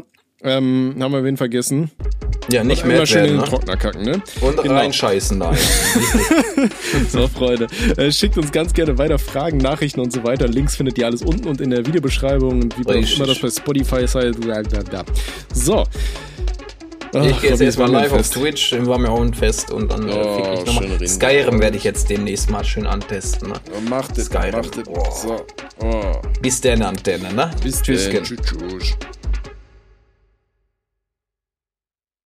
Ähm, haben wir wen vergessen? Ja, nicht und mehr immer schön werden, in den ne? Trockner kacken, ne? Und genau. reinscheißen da. So, Freunde. Äh, schickt uns ganz gerne weiter Fragen, Nachrichten und so weiter. Links findet ihr alles unten und in der Videobeschreibung und wie auch immer das bei Spotify ist. Halt. So. Ach, ich gehe jetzt erstmal live auf Twitch, dann war mir auch ein Fest und dann oh, fick ich nochmal. Skyrim werde ich jetzt demnächst mal schön antesten. Ne? Macht es, Skyrim. macht es. So. Oh. Bis dann, Antenne, ne? Bis Tschüss. dann. Tschüss.